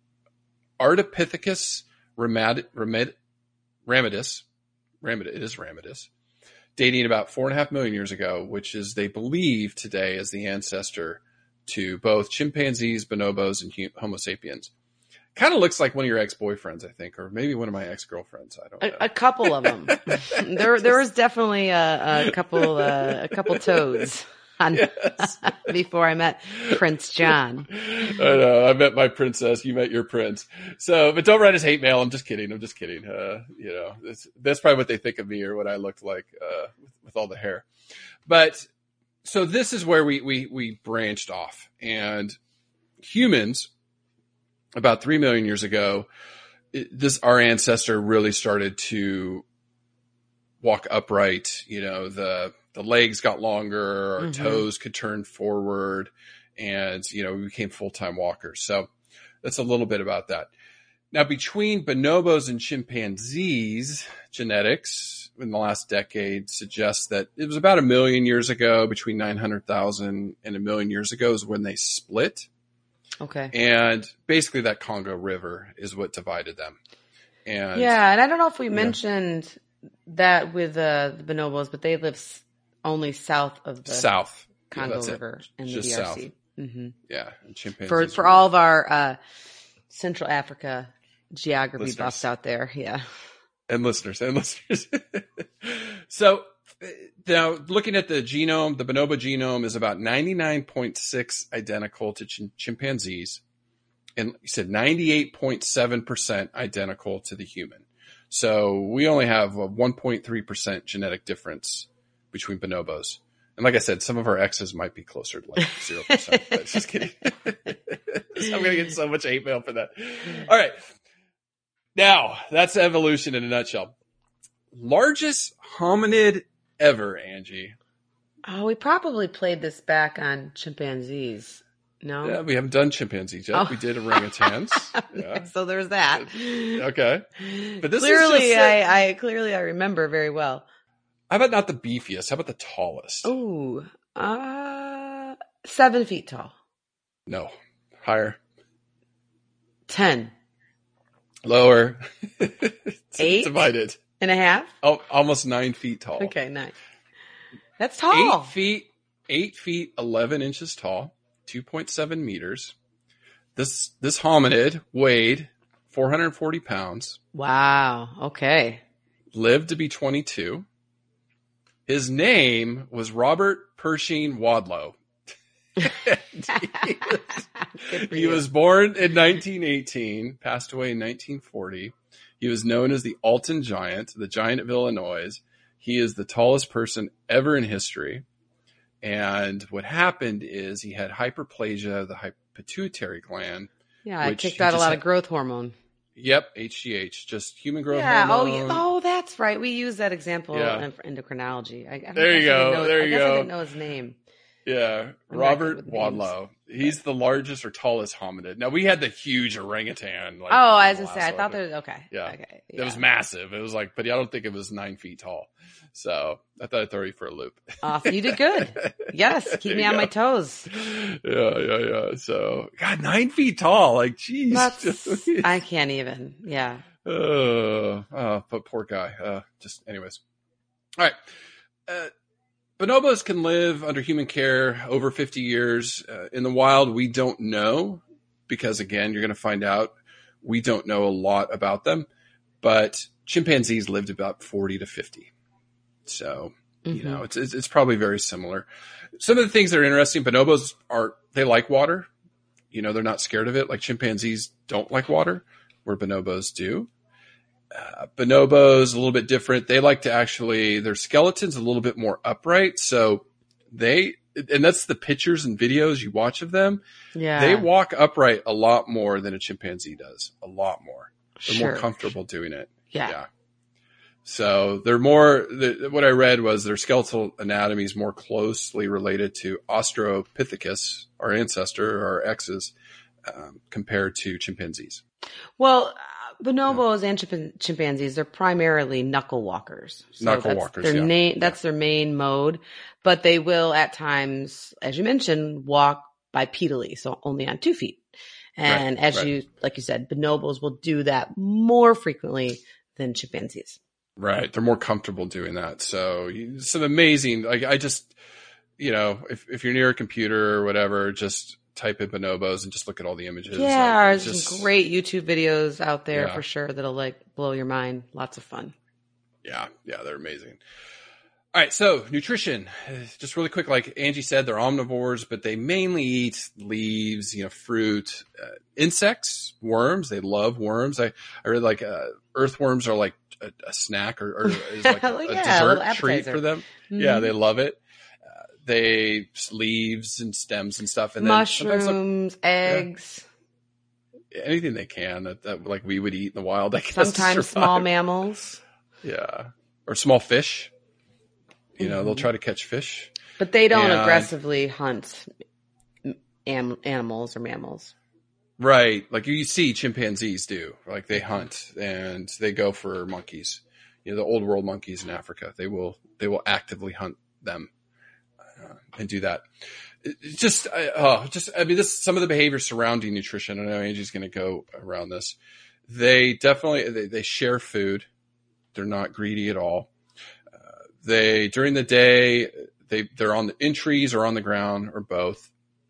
Ardipithecus ramad, ramad, ramidus. Ramidus, it is ramidus. Dating about four and a half million years ago, which is, they believe today, is the ancestor to both chimpanzees, bonobos, and Homo sapiens. Kind of looks like one of your ex-boyfriends, I think, or maybe one of my ex-girlfriends. I don't know. A, a couple of them. there, there was definitely a, a couple, uh, a couple toads on yes. before I met Prince John. I know. I met my princess. You met your prince. So, but don't write us hate mail. I'm just kidding. I'm just kidding. Uh, you know, that's, that's probably what they think of me or what I looked like uh, with, with all the hair. But so this is where we we we branched off, and humans, about three million years ago, it, this our ancestor really started to walk upright. You know, the the legs got longer, our mm-hmm. toes could turn forward, and you know, we became full-time walkers. So that's a little bit about that. Now, between bonobos and chimpanzees, genetics in the last decade suggests that it was about a million years ago, between nine hundred thousand and a million years ago is when they split. Okay. And basically that Congo River is what divided them. And yeah, and I don't know if we yeah. mentioned that with uh, the bonobos, but they live s- only south of the south Congo yeah, River in Just the D R C. South. Mm-hmm. Yeah, and chimpanzees For for all of our uh, Central Africa geography listeners. buffs out there, yeah. And listeners, and listeners. So now looking at the genome, the bonobo genome is about ninety-nine point six identical to ch- chimpanzees. And you said ninety-eight point seven percent identical to the human. So we only have a one point three percent genetic difference between bonobos. And like I said, some of our exes might be closer to like zero percent. But just kidding. I'm going to get so much hate mail for that. All right. Now, that's evolution in a nutshell. Largest hominid ever, Angie. Oh, we probably played this back on chimpanzees. No? Yeah, we haven't done chimpanzees yet. Oh. We did orangutans. Yeah. So there's that. Okay. But this clearly, is just I, I clearly I remember very well. How about not the beefiest? How about the tallest? Ooh, uh, seven feet tall. No, higher. Ten. Lower. Eight. Divided. And a half? Oh, almost nine feet tall. Okay, nine. That's tall. Eight feet, eight feet, eleven inches tall, two point seven meters. This, this hominid weighed four hundred forty pounds. Wow. Okay. Lived to be twenty-two. His name was Robert Pershing Wadlow. he, was, he was born in nineteen eighteen, passed away in nineteen forty. He was known as the Alton Giant, the Giant of Illinois. He is the tallest person ever in history. And what happened is he had hyperplasia of the pituitary gland. Yeah, it kicked out a lot had, of growth hormone. Yep, H G H, just human growth yeah, hormone. Oh, oh, that's right. We use that example yeah. in endocrinology. I, I there you go. Know, there I you guess go. I didn't know his name. Yeah, I'm Robert Wadlow. He's okay. the largest or tallest hominid. Now, we had the huge orangutan. Like, oh, I was going to say, I thought there was, okay. Yeah. Okay. Yeah. It was massive. It was like, but I don't think it was nine feet tall. So I thought I'd throw you for a loop. Awesome. You did good. Yes. Keep me on go. my toes. Yeah, yeah, yeah. So, God, nine feet tall. Like, geez. That's, I can't even. Yeah. Uh, oh, but poor guy. Uh, just anyways. All right. Uh, bonobos can live under human care over fifty years. Uh, in the wild, we don't know because, again, you're going to find out we don't know a lot about them. But chimpanzees lived about forty to fifty. So, mm-hmm. you know, it's, it's it's probably very similar. Some of the things that are interesting, bonobos are, they like water. You know, they're not scared of it. Like chimpanzees don't like water, where bonobos do. Uh, bonobos, a little bit different. They like to actually, their skeleton's a little bit more upright. So they, and that's the pictures and videos you watch of them. Yeah. They walk upright a lot more than a chimpanzee does. A lot more. They're Sure. more comfortable doing it. Yeah. Yeah. So they're more, the, what I read was their skeletal anatomy is more closely related to Australopithecus, our ancestor, our exes, um, compared to chimpanzees. Well, uh, bonobos yeah. and chimp- chimpanzees, they're primarily knuckle walkers. So knuckle that's walkers, their yeah. Na- that's yeah. their main mode, but they will at times, as you mentioned, walk bipedally, so only on two feet. And right, as right. you, like you said, bonobos will do that more frequently than chimpanzees. Right. They're more comfortable doing that. So some amazing, like I just, you know, if, if you're near a computer or whatever, just type in bonobos and just look at all the images. Yeah. Like, there's just, some great YouTube videos out there yeah. for sure that'll like blow your mind. Lots of fun. Yeah. Yeah. They're amazing. All right. So nutrition, just really quick. Like Angie said, they're omnivores, but they mainly eat leaves, you know, fruit, uh, insects, worms. They love worms. I, I really like, uh, earthworms are like a, a snack or, or is like a, yeah, a dessert a treat for them. Mm-hmm. Yeah. They love it. Uh, they leaves and stems and stuff. And mushrooms, then eggs, yeah, anything they can that, that like we would eat in the wild. I guess, sometimes small mammals. Yeah. Or small fish. You know, mm-hmm. they'll try to catch fish. But they don't and, aggressively hunt am- animals or mammals. Right. Like you see chimpanzees do. Like they hunt and they go for monkeys. You know, the old world monkeys in Africa. They will they will actively hunt them uh, and do that. It's just, uh, oh, just I mean, this some of the behavior surrounding nutrition. I know Angie's going to go around this. They definitely they, they share food. They're not greedy at all. They, during the day, they, they're on the, in trees or on the ground or both.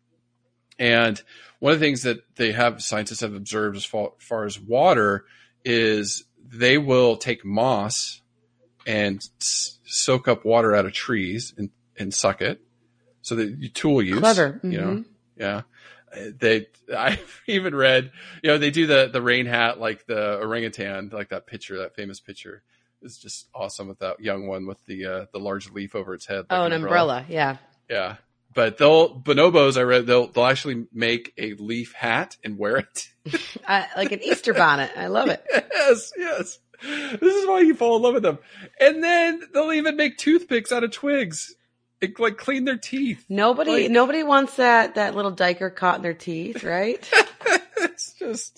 And one of the things that they have, scientists have observed as far, far as water is they will take moss and s- soak up water out of trees and, and suck it. So that you tool use. Clever. Mm-hmm. You know, yeah. They, I've even read, you know, they do the, the rain hat, like the orangutan, like that picture, that famous picture. Is just awesome with that young one with the uh, the large leaf over its head. Like oh, an umbrella. umbrella, yeah, yeah. But they'll bonobos. I read they'll they'll actually make a leaf hat and wear it, uh, like an Easter bonnet. I love it. Yes, yes. This is why you fall in love with them. And then they'll even make toothpicks out of twigs, and, like clean their teeth. Nobody, like, nobody wants that that little diker caught in their teeth, right? It's just.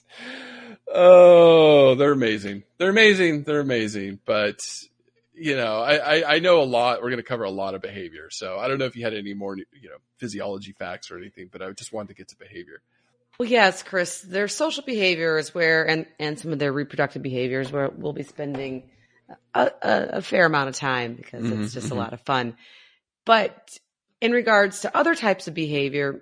Oh, they're amazing. They're amazing. They're amazing. But, you know, I, I, I know a lot. We're going to cover a lot of behavior. So I don't know if you had any more, you know, physiology facts or anything, but I just wanted to get to behavior. Well, yes, Chris, their social behavior is where, and, and some of their reproductive behaviors where we'll be spending a, a, a fair amount of time because mm-hmm, it's just mm-hmm. a lot of fun. But in regards to other types of behavior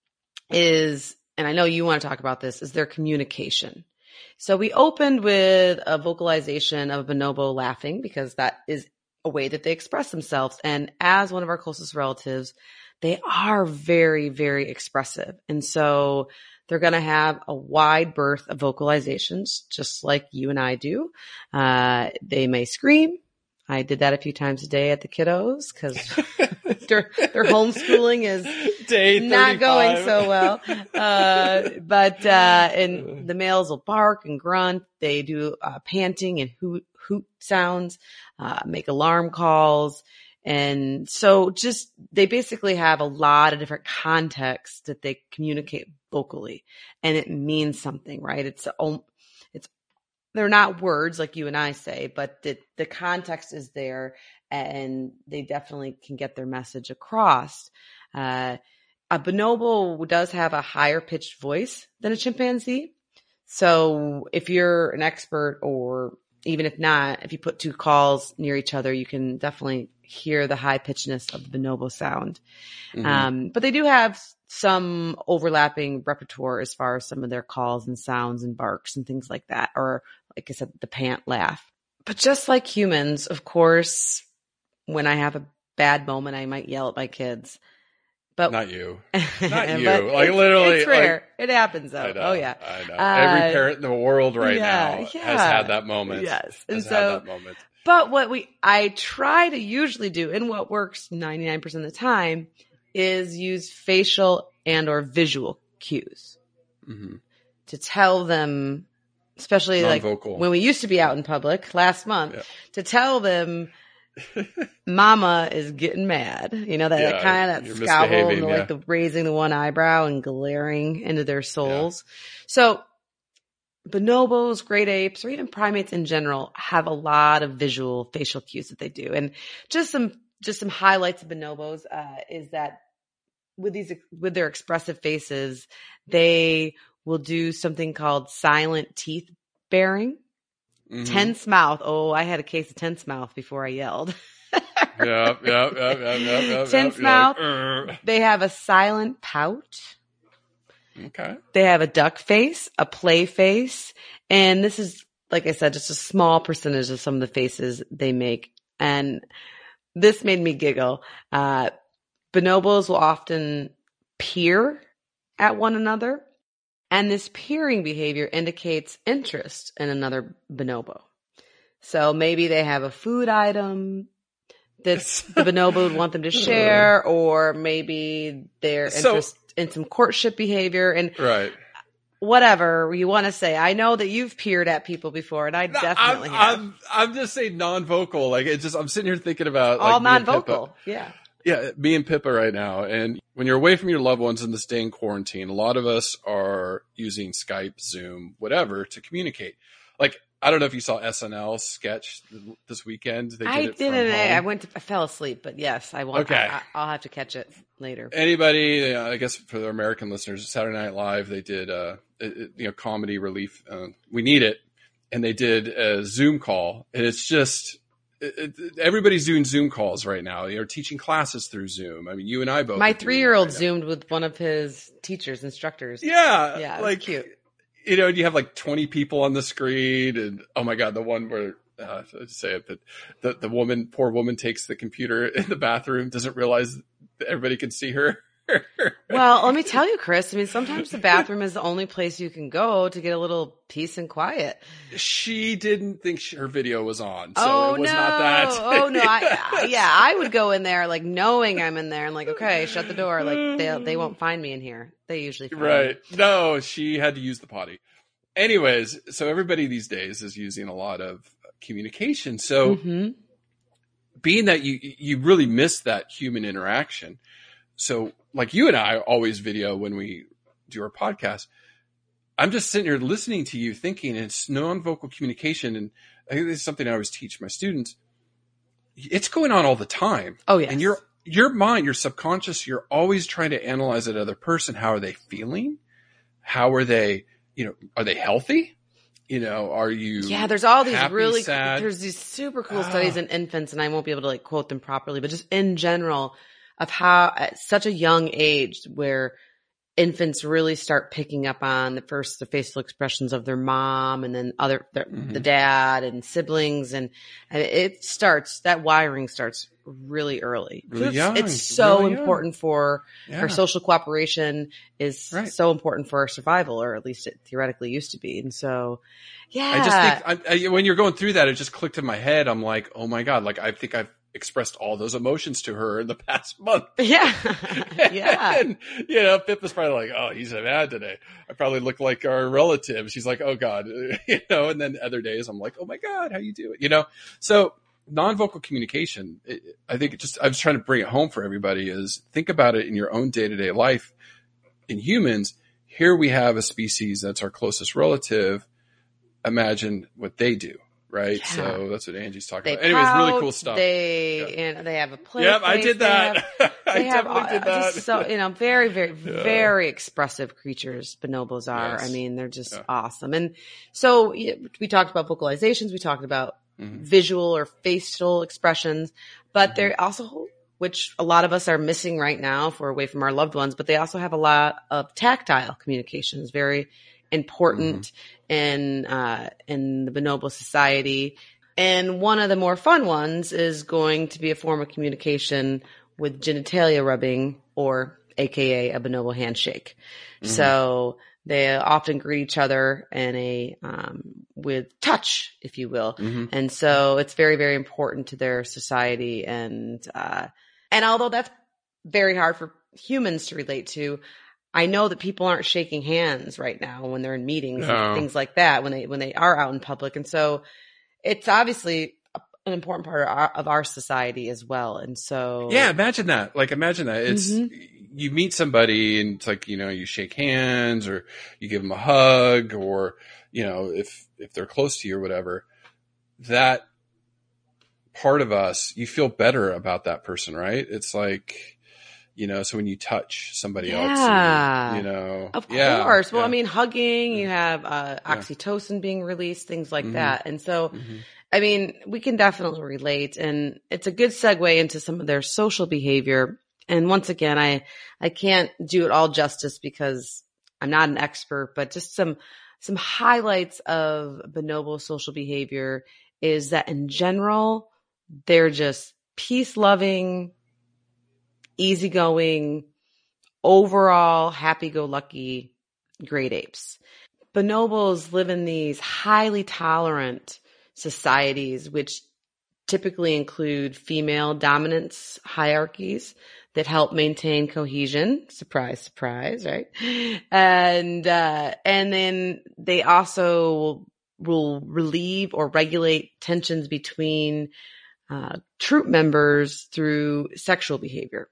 is, and I know you want to talk about this, is their communication. So we opened with a vocalization of a bonobo laughing because that is a way that they express themselves. And as one of our closest relatives, they are very, very expressive. And so they're going to have a wide berth of vocalizations, just like you and I do. Uh, they may scream. I did that a few times a day at the kiddos because their, their homeschooling is Day not going so well. Uh, but, uh, and the males will bark and grunt. They do, uh, panting and hoot, hoot sounds, uh, make alarm calls. And so just, they basically have a lot of different contexts that they communicate vocally, and it means something, right? It's, it's, they're not words like you and I say, but the, the context is there and they definitely can get their message across. Uh, a bonobo does have a higher pitched voice than a chimpanzee. So if you're an expert, or even if not, if you put two calls near each other, you can definitely hear the high pitchedness of the bonobo sound. Mm-hmm. Um, but they do have some overlapping repertoire as far as some of their calls and sounds and barks and things like that. Or like I said, the pant laugh. But just like humans, of course, when I have a bad moment, I might yell at my kids. But not you, not you. Like it's, literally, it's rare. Like, it happens though. I know, Oh yeah, I know. Uh, Every parent in the world right yeah, now yeah. has had that moment. Yes, and has so, had that moment. But what we, I try to usually do, and what works ninety-nine percent of the time, is use facial and or visual cues mm-hmm. to tell them, especially non-vocal. Like when we used to be out in public last month, yeah. to tell them. Mama is getting mad, you know, that, yeah, that kind of that scowl and the, yeah. like the raising the one eyebrow and glaring into their souls. Yeah. So bonobos, great apes, or even primates in general have a lot of visual facial cues that they do. And just some, just some highlights of bonobos, uh, is that with these, with their expressive faces, they will do something called silent teeth baring. Mm-hmm. Tense mouth. Oh, I had a case of tense mouth before I yelled. yeah, yeah, yeah, yeah, yeah, yeah. Tense yeah, mouth. Like, they have a silent pout. Okay. They have a duck face, a play face, and this is, like I said, just a small percentage of some of the faces they make. And this made me giggle. Uh, bonobos will often peer at one another. And this peering behavior indicates interest in another bonobo. So maybe they have a food item that the bonobo would want them to share, or maybe they're so, interested in some courtship behavior, and right. whatever you want to say. I know that you've peered at people before, and I definitely I'm, have. I'm, I'm just saying non-vocal. Like it's just, I'm sitting here thinking about like, all non-vocal. Yeah. Yeah, me and Pippa right now. And when you're away from your loved ones in this day in quarantine, a lot of us are using Skype, Zoom, whatever to communicate. Like, I don't know if you saw S N L sketch this weekend. They did I it didn't. from home. I went to, I fell asleep, but yes, I want. Okay. I, I'll have to catch it later. Anybody, uh, I guess for the American listeners, Saturday Night Live, they did, uh, it, you know, comedy relief. Uh, we need it. And they did a Zoom call, and it's just, It, it, everybody's doing Zoom calls right now. You're teaching classes through Zoom. I mean, you and I both. My three-year-old right zoomed with one of his teachers, instructors. Yeah, yeah, like cute. You know, you have like twenty people on the screen, and oh my god, the one where uh, I'd say it, but the the woman, poor woman, takes the computer in the bathroom, doesn't realize that everybody can see her. Well, let me tell you, Chris, I mean, sometimes the bathroom is the only place you can go to get a little peace and quiet. She didn't think she, her video was on, so oh, it was no. not that. Oh, no. I, I, yeah, I would go in there like knowing I'm in there and like, okay, shut the door. Like they they won't find me in here. They usually find Right. me. No, she had to use the potty. Anyways, so everybody these days is using a lot of communication. So mm-hmm. being that you you really miss that human interaction. So like you and I always video when we do our podcast. I'm just sitting here listening to you thinking it's non-vocal communication. And I think this is something I always teach my students. It's going on all the time. Oh, yes. And your, your mind, your subconscious, you're always trying to analyze that other person. How are they feeling? How are they, you know, are they healthy? You know, are you? Yeah, there's all these happy, really, sad? there's these super cool studies in infants, and I won't be able to like quote them properly, but just in general of how at such a young age where infants really start picking up on the first, the facial expressions of their mom and then other, their, mm-hmm. the dad and siblings. And, and it starts, that wiring starts really early. Really it's, young, it's so really important young. for, yeah. for social cooperation is right. so important for our survival, or at least it theoretically used to be. And so, yeah. I just think I, I, when you're going through that, it just clicked in my head. I'm like, oh my God, like I think I've expressed all those emotions to her in the past month. Yeah. Yeah. And, you know, Pip is probably like, oh, he's mad today. I probably look like our relative. She's like, oh God, you know, and then other days I'm like, oh my God, how you doing? You know? So non-vocal communication, it, I think it just, I was trying to bring it home for everybody is think about it in your own day-to-day life. In humans, here we have a species that's our closest relative. Imagine what they do. right? Yeah. So that's what Angie's talking They about. Anyways, pout, really cool stuff. They Yeah. and they have a play. Yep, I face, did they that. have- I They have definitely all- did that. just so you know, very, very, Yeah. very expressive creatures. Bonobos are. Yes. I mean, they're just Yeah. awesome. And so yeah, we talked about vocalizations. We talked about Mhm. visual or facial expressions, but they're also, which a lot of us are missing right now if we're away from our loved ones, but they also have a lot of tactile communication. It's very important in, uh, in the bonobo society. And one of the more fun ones is going to be a form of communication with genitalia rubbing, or A K A a bonobo handshake. Mhm. So they often greet each other in a, um, with touch, if you will. Mhm. And so it's very, very important to their society. And, uh, and although that's very hard for humans to relate to, I know that people aren't shaking hands right now when they're in meetings No. and things like that, when they, when they are out in public. And so it's obviously an important part of our, of our society as well. And so, Yeah, imagine that. Like, imagine that. It's, Mhm. you meet somebody and it's like, you know, you shake hands or you give them a hug, or, you know, if, if they're close to you or whatever, that part of us, you feel better about that person, right? It's like, you know, so when you touch somebody Yeah. else, you know, Of yeah, course. Well, yeah. I mean, hugging, you have uh, Yeah. oxytocin being released, things like Mhm. that. And so, Mhm. I mean, we can definitely relate, and it's a good segue into some of their social behavior. And once again, I, I can't do it all justice because I'm not an expert, but just some, some highlights of bonobo social behavior is that in general, they're just peace loving, easygoing, overall happy-go-lucky great apes. Bonobos live in these highly tolerant societies, which typically include female dominance hierarchies that help maintain cohesion. Surprise, surprise, right? And, uh, and then they also will, will relieve or regulate tensions between uh, troop members through sexual behavior.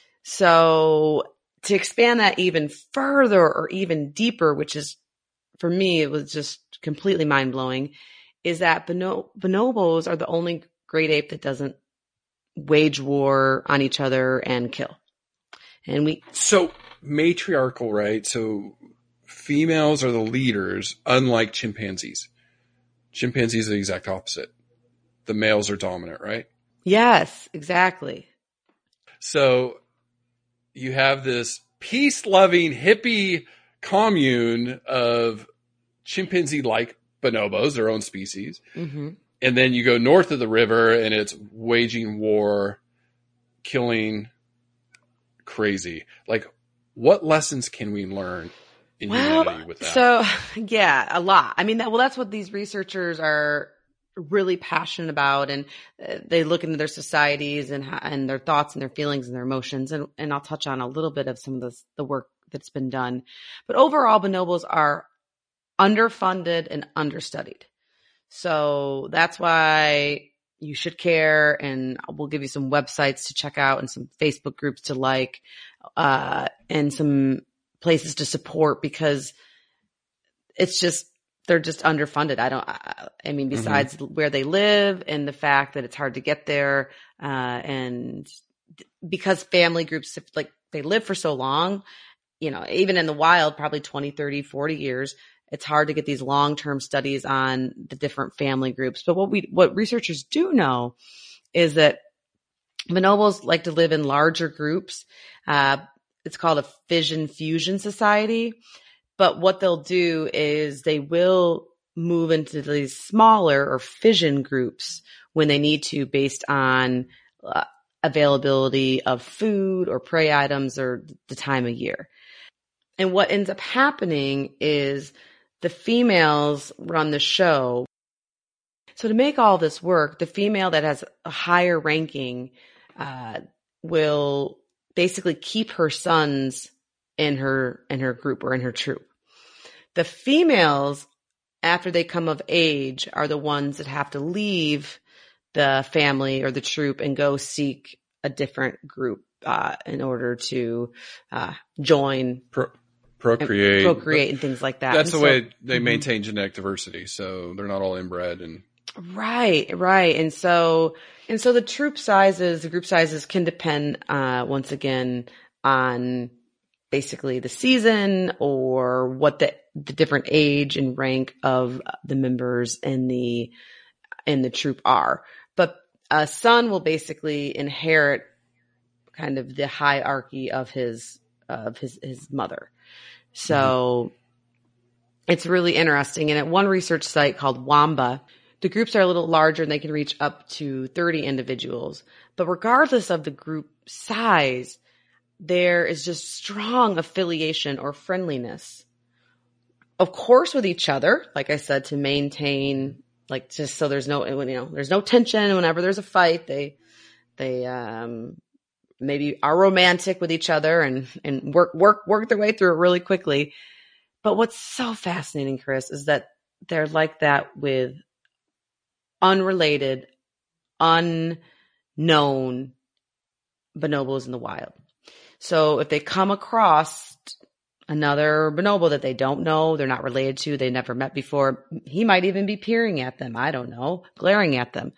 So to expand that even further or even deeper, which is, for me, it was just completely mind blowing, is that bono- bonobos are the only great ape that doesn't wage war on each other and kill. And we, So matriarchal, right? So females are the leaders, unlike chimpanzees. Chimpanzees are the exact opposite. The males are dominant, right? yes, exactly. So you have this peace-loving hippie commune of chimpanzee-like bonobos, their own species. Mm-hmm. And then you go north of the river and it's waging war, killing, crazy. Like, what lessons can we learn in Well, humanity with that? so yeah, a lot. I mean, that, well, that's what these researchers are really passionate about, and uh, they look into their societies and how, and their thoughts and their feelings and their emotions. And, and I'll touch on a little bit of some of this, the work that's been done. But overall, bonobos are underfunded and understudied. So that's why you should care, and we'll give you some websites to check out and some Facebook groups to like, uh, and some places to support, because it's just, they're just underfunded. I don't, I, I mean, besides mm-hmm. where they live and the fact that it's hard to get there, uh, and because family groups, like, they live for so long, you know, even in the wild, probably twenty, thirty, forty years, it's hard to get these long-term studies on the different family groups. But what we, what researchers do know is that bonobos like to live in larger groups. Uh, it's called a fission fusion society. But what they'll do is they will move into these smaller or fission groups when they need to, based on uh, availability of food or prey items or the time of year. And what ends up happening is the females run the show. So to make all this work, the female that has a higher ranking uh, will basically keep her sons in her in her group or in her troop. The females, after they come of age, are the ones that have to leave the family or the troop and go seek a different group uh, in order to uh, join, Pro- procreate, and procreate, and things like that. That's and the so, way they mm-hmm. maintain genetic diversity. So they're not all inbred, and Right, right. And so, and so the troop sizes, the group sizes can depend, uh, once again on basically the season or what the, the different age and rank of the members in the, in the troop are. But a son will basically inherit kind of the hierarchy of his, of his, his mother. So mm-hmm. it's really interesting. And at one research site called Wamba, the groups are a little larger and they can reach up to thirty individuals. But regardless of the group size, there is just strong affiliation or friendliness. Of course, with each other, like I said, to maintain, like just so there's no, you know, there's no tension. Whenever there's a fight, they, they, um, maybe are romantic with each other and, and work, work, work their way through it really quickly. But what's so fascinating, Chris, is that they're like that with unrelated, unknown bonobos in the wild. So if they come across another bonobo that they don't know, they're not related to, they never met before, he might even be peering at them. I don't know, glaring at them.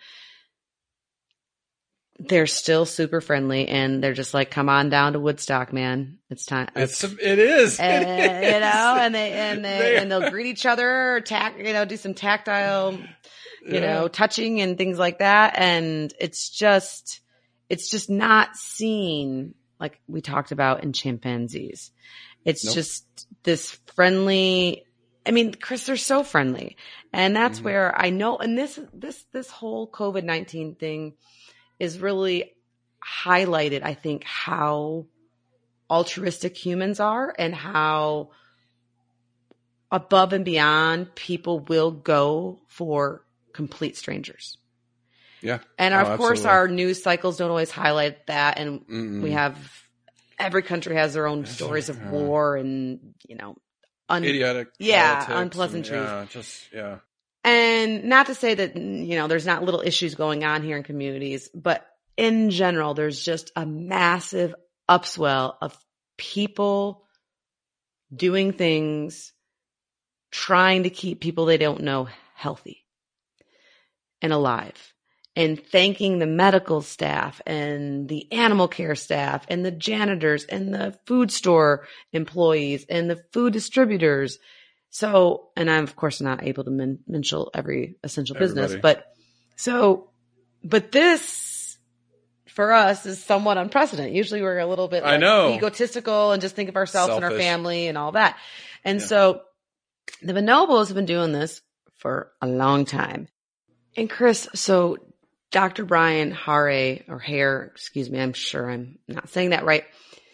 They're still super friendly and they're just like, come on down to Woodstock, man. It's time. It's, it is. And, it is. You know, and they, and they, and they'll greet each other, tack, you know, do some tactile, you yeah. know, touching and things like that. And it's just, it's just not seen like we talked about in chimpanzees. It's nope. just this friendly, I mean, Chris, they're so friendly. And that's mm-hmm. where I know, and this, this, this whole COVID nineteen thing is really highlighted, I think, how altruistic humans are and how above and beyond people will go for complete strangers. Yeah. And oh, of course, absolutely. our news cycles don't always highlight that. And Mm-mm. we have, every country has their own stories of war and, you know, un- idiotic. Yeah. Unpleasantries. Yeah. Just, yeah. And not to say that, you know, there's not little issues going on here in communities, but in general, there's just a massive upswell of people doing things, trying to keep people they don't know healthy and alive, and thanking the medical staff and the animal care staff and the janitors and the food store employees and the food distributors. So, and I'm of course not able to men- mention every essential Everybody. business, but so, but this for us is somewhat unprecedented. Usually we're a little bit like I know. egotistical and just think of ourselves Selfish. and our family and all that. And Yeah. so the bonobos have been doing this for a long time. And Chris, so Doctor Brian Hare, or Hare, excuse me, I'm sure I'm not saying that right,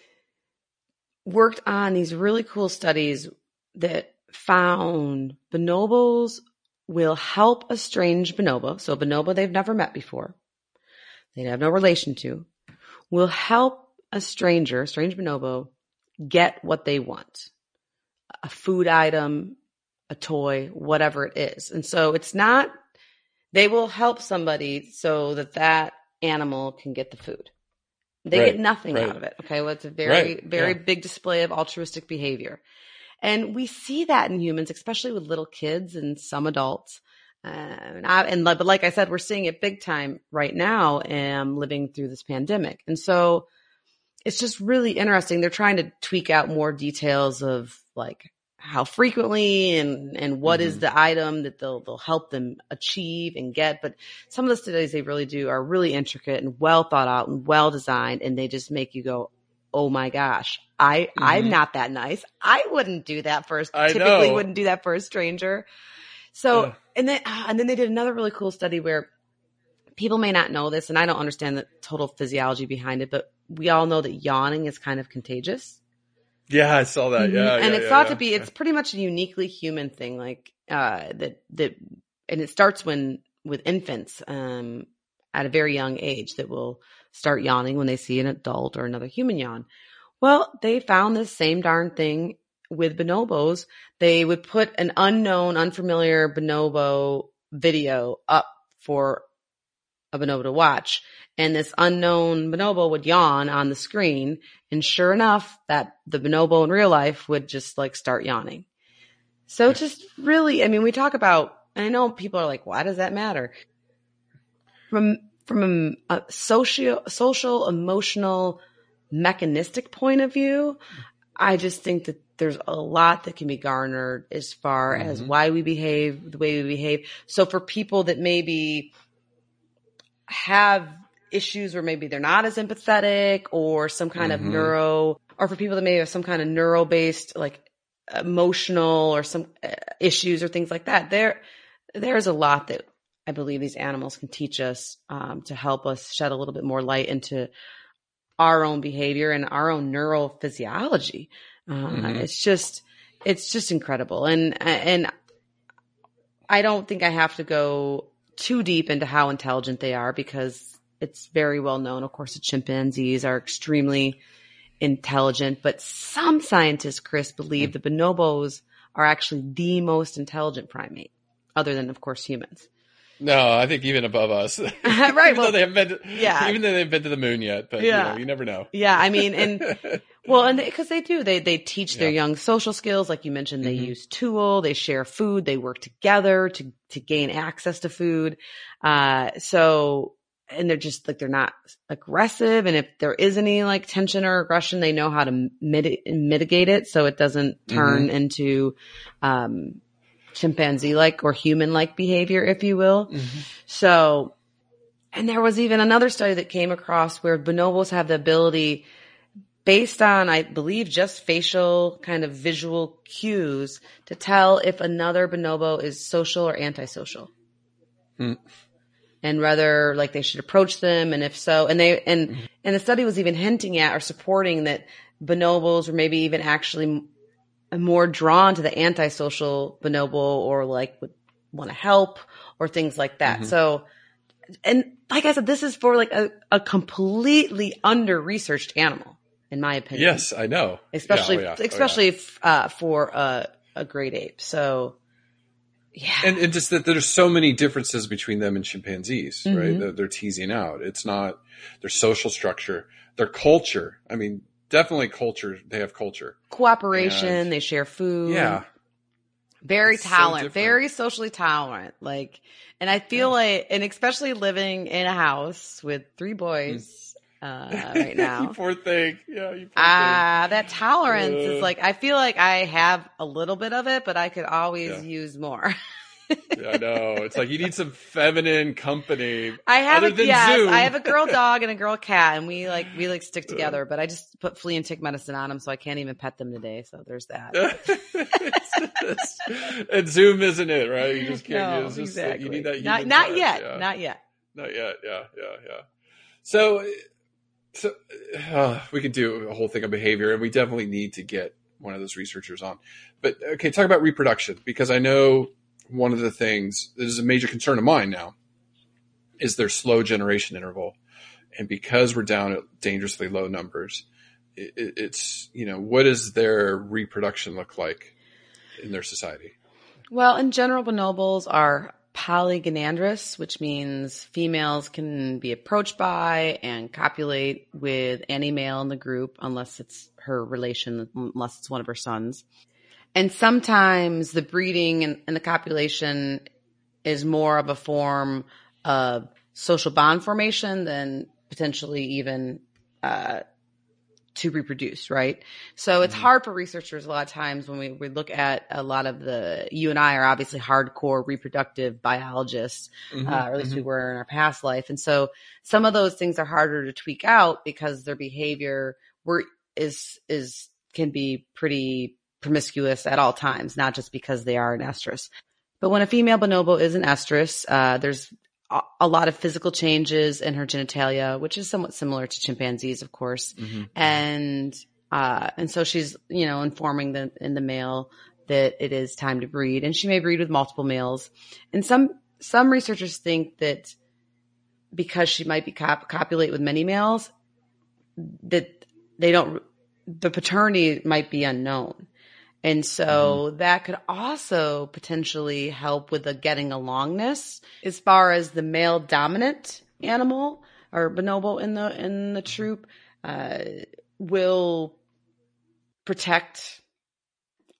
worked on these really cool studies that found bonobos will help a strange bonobo, so a bonobo they've never met before, they have no relation to, will help a stranger, strange bonobo, get what they want. A food item, a toy, whatever it is. And so it's not, they will help somebody so that that animal can get the food. They Right, get nothing right. out of it. Okay. Well, it's a very, Right, very yeah. big display of altruistic behavior. And we see that in humans, especially with little kids and some adults. Uh, and, I, and but like I said, we're seeing it big time right now, um, living through this pandemic. And so it's just really interesting. They're trying to tweak out more details of like how frequently and, and what mm-hmm. is the item that they'll, they'll help them achieve and get. But some of the studies they really do are really intricate and well thought out and well designed. And they just make you go, oh my gosh, I, mm-hmm. I'm not that nice. I wouldn't do that for, I typically know. wouldn't do that for a stranger. So, Ugh. and then, and then they did another really cool study where people may not know this, and I don't understand the total physiology behind it, but we all know that yawning is kind of contagious. Yeah, I saw that. Yeah. Mm-hmm. And yeah, it's yeah, thought yeah. to be, it's pretty much a uniquely human thing, like, uh, that, that, and it starts when, with infants, um, at a very young age that will start yawning when they see an adult or another human yawn. Well, they found this same darn thing with bonobos. They would put an unknown, unfamiliar bonobo video up for a bonobo to watch. And this unknown bonobo would yawn on the screen. And sure enough, that the bonobo in real life would just like start yawning. So just really, I mean, we talk about and I know people are like, why does that matter? From from a, a social, social, emotional, mechanistic point of view, I just think that there's a lot that can be garnered as far mm-hmm. as why we behave the way we behave. So for people that maybe have issues where maybe they're not as empathetic or some kind mm-hmm. of neuro, or for people that may have some kind of neuro-based, like emotional or some uh, issues or things like that, there, there's a lot that I believe these animals can teach us um, to help us shed a little bit more light into our own behavior and our own neurophysiology. Uh, mm-hmm. It's just, it's just incredible. And, and I don't think I have to go too deep into how intelligent they are because it's very well known. Of course, the chimpanzees are extremely intelligent, but some scientists, Chris, believe the bonobos are actually the most intelligent primate, other than, of course, humans. No, I think even above us. Right. even well, though they haven't been to, yeah. even though they've been to the moon yet, but yeah. you know, you never know. Yeah. I mean, and well, and because they, they do, they, they teach their yeah. young social skills. Like you mentioned, they mm-hmm. use tool, they share food, they work together to, to gain access to food. Uh, so, and they're just like, they're not aggressive. And if there is any like tension or aggression, they know how to mit- mitigate it. So it doesn't turn mm-hmm. into, um, chimpanzee-like or human-like behavior, if you will. Mm-hmm. So, and there was even another study that came across where bonobos have the ability, based on, I believe, just facial kind of visual cues, to tell if another bonobo is social or antisocial. Mm. And whether like they should approach them, and if so, and they, and, mm-hmm. and the study was even hinting at or supporting that bonobos were maybe even actually more drawn to the antisocial bonobo, or like would want to help or things like that. Mm-hmm. So, and like I said, this is for like a, a completely under-researched animal, in my opinion. Yes, I know. Especially, yeah, oh, yeah. especially oh, yeah. uh, for a, a great ape. So, yeah. And, and just that there's so many differences between them and chimpanzees, mm-hmm. right? They're, they're teasing out. It's not their social structure, their culture. I mean, definitely culture. They have culture. Cooperation. And, they share food. Yeah. Very it's tolerant. So very socially tolerant. Like, and I feel yeah. like, and especially living in a house with three boys mm. uh, right now. You poor thing. Yeah. You poor Ah, uh, thing. that tolerance uh, is like, I feel like I have a little bit of it, but I could always yeah. use more. Yeah, I know. It's like you need some feminine company. I have other a than yes, Zoom. I have a girl dog and a girl cat, and we like we like stick together. But I just put flea and tick medicine on them, so I can't even pet them today. So there's that. And Zoom isn't it, right? You just can't. No, It's just, exactly. You need that. Not human not touch. yet. Yeah. Not yet. Not yet. Yeah, yeah, yeah. So, so uh, we could do a whole thing on behavior, and we definitely need to get one of those researchers on. But okay, talk about reproduction, because I know. One of the things that is a major concern of mine now is their slow generation interval. And because we're down at dangerously low numbers, it, it's, you know, what does their reproduction look like in their society? Well, in general, bonobos are polygynandrous, which means females can be approached by and copulate with any male in the group, unless it's her relation, unless it's one of her sons. And sometimes the breeding and, and the copulation is more of a form of social bond formation than potentially even uh, to reproduce, right? So it's mm-hmm. hard for researchers a lot of times when we, we look at a lot of the, you and I are obviously hardcore reproductive biologists, mm-hmm. uh, or at least mm-hmm. we were in our past life. And so some of those things are harder to tweak out because their behavior were, is, is, can be pretty promiscuous at all times, not just because they are an estrus. But when a female bonobo is an estrus, uh, there's a, a lot of physical changes in her genitalia, which is somewhat similar to chimpanzees, of course. Mm-hmm. And, uh, and so she's, you know, informing the, in the male that it is time to breed, and she may breed with multiple males. And some, some researchers think that because she might be cop- copulate with many males, that they don't, the paternity might be unknown. And so mm-hmm. that could also potentially help with the getting alongness as far as the male dominant animal or bonobo in the, in the troop, uh, will protect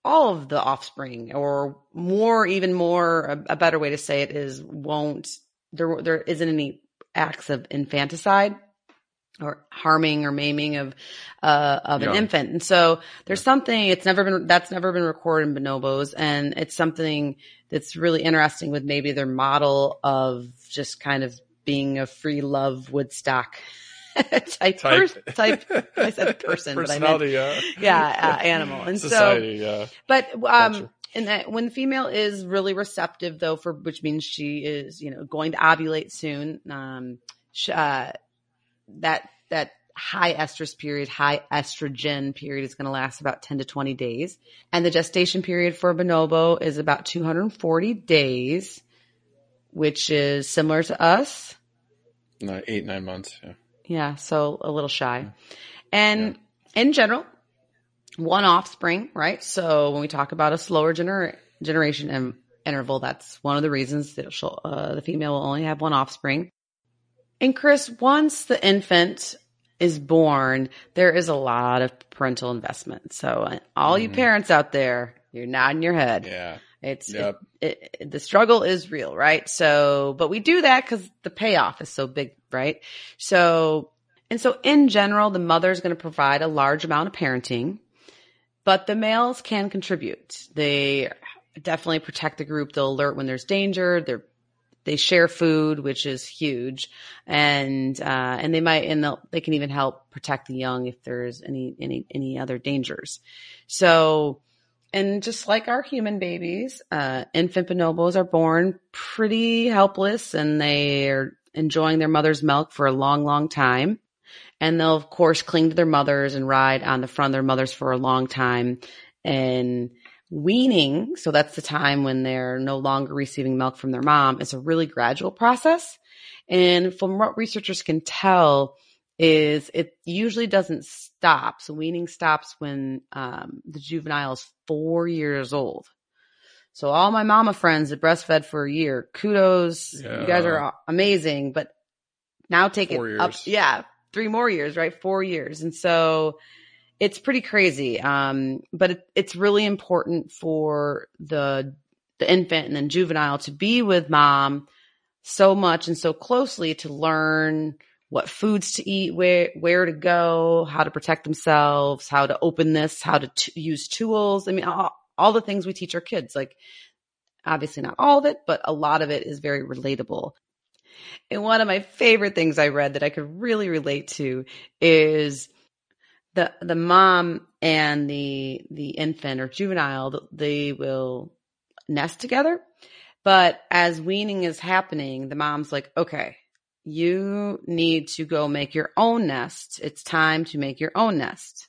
all of the offspring, or more, even more, a, a better way to say it is won't, there, there isn't any acts of infanticide or harming or maiming of, uh, of an Yeah. infant. And so there's something, it's never been, that's never been recorded in bonobos. And it's something that's really interesting with maybe their model of just kind of being a free love Woodstock type, Type. pers- type, I said person, but I meant, Personality, yeah. yeah, uh, animal. And Society, so, yeah. but, um, Culture. and that when the female is really receptive though, for, which means she is, you know, going to ovulate soon, um, sh- uh, that, that high estrus period, high estrogen period is going to last about ten to twenty days. And the gestation period for a bonobo is about two hundred forty days, which is similar to us. No, eight, nine months. Yeah. Yeah. So a little shy. And yeah. in general, one offspring, right? So when we talk about a slower gener- generation in- interval, that's one of the reasons that she'll, uh, the female will only have one offspring. And Chris, once the infant is born, there is a lot of parental investment. So uh, all mm. you parents out there, you're nodding your head. Yeah. It's, yep. it, it, the struggle is real, right? So, but we do that because the payoff is so big, right? So, and so in general, the mother is going to provide a large amount of parenting, but the males can contribute. They definitely protect the group. They'll alert when there's danger. They're They share food, which is huge. And, uh, and they might, and they can even help protect the young if there's any, any, any other dangers. So, and just like our human babies, uh, infant bonobos are born pretty helpless and they're enjoying their mother's milk for a long, long time. And they'll of course cling to their mothers and ride on the front of their mothers for a long time. And weaning, so that's the time when they're no longer receiving milk from their mom, is a really gradual process. And from what researchers can tell is it usually doesn't stop. So weaning stops when um, the juvenile is four years old. So all my mama friends that breastfed for a year, kudos. Yeah. You guys are amazing, but now take Four it years. up. Yeah. Three more years, right? Four years. And so it's pretty crazy. Um, but it, it's really important for the, the infant and then juvenile to be with mom so much and so closely to learn what foods to eat, where, where to go, how to protect themselves, how to open this, how to t- use tools. I mean, all, all the things we teach our kids, like obviously not all of it, but a lot of it is very relatable. And one of my favorite things I read that I could really relate to is the the mom and the the infant or juvenile, they will nest together. But as weaning is happening, the mom's like, okay, you need to go make your own nest. It's time to make your own nest.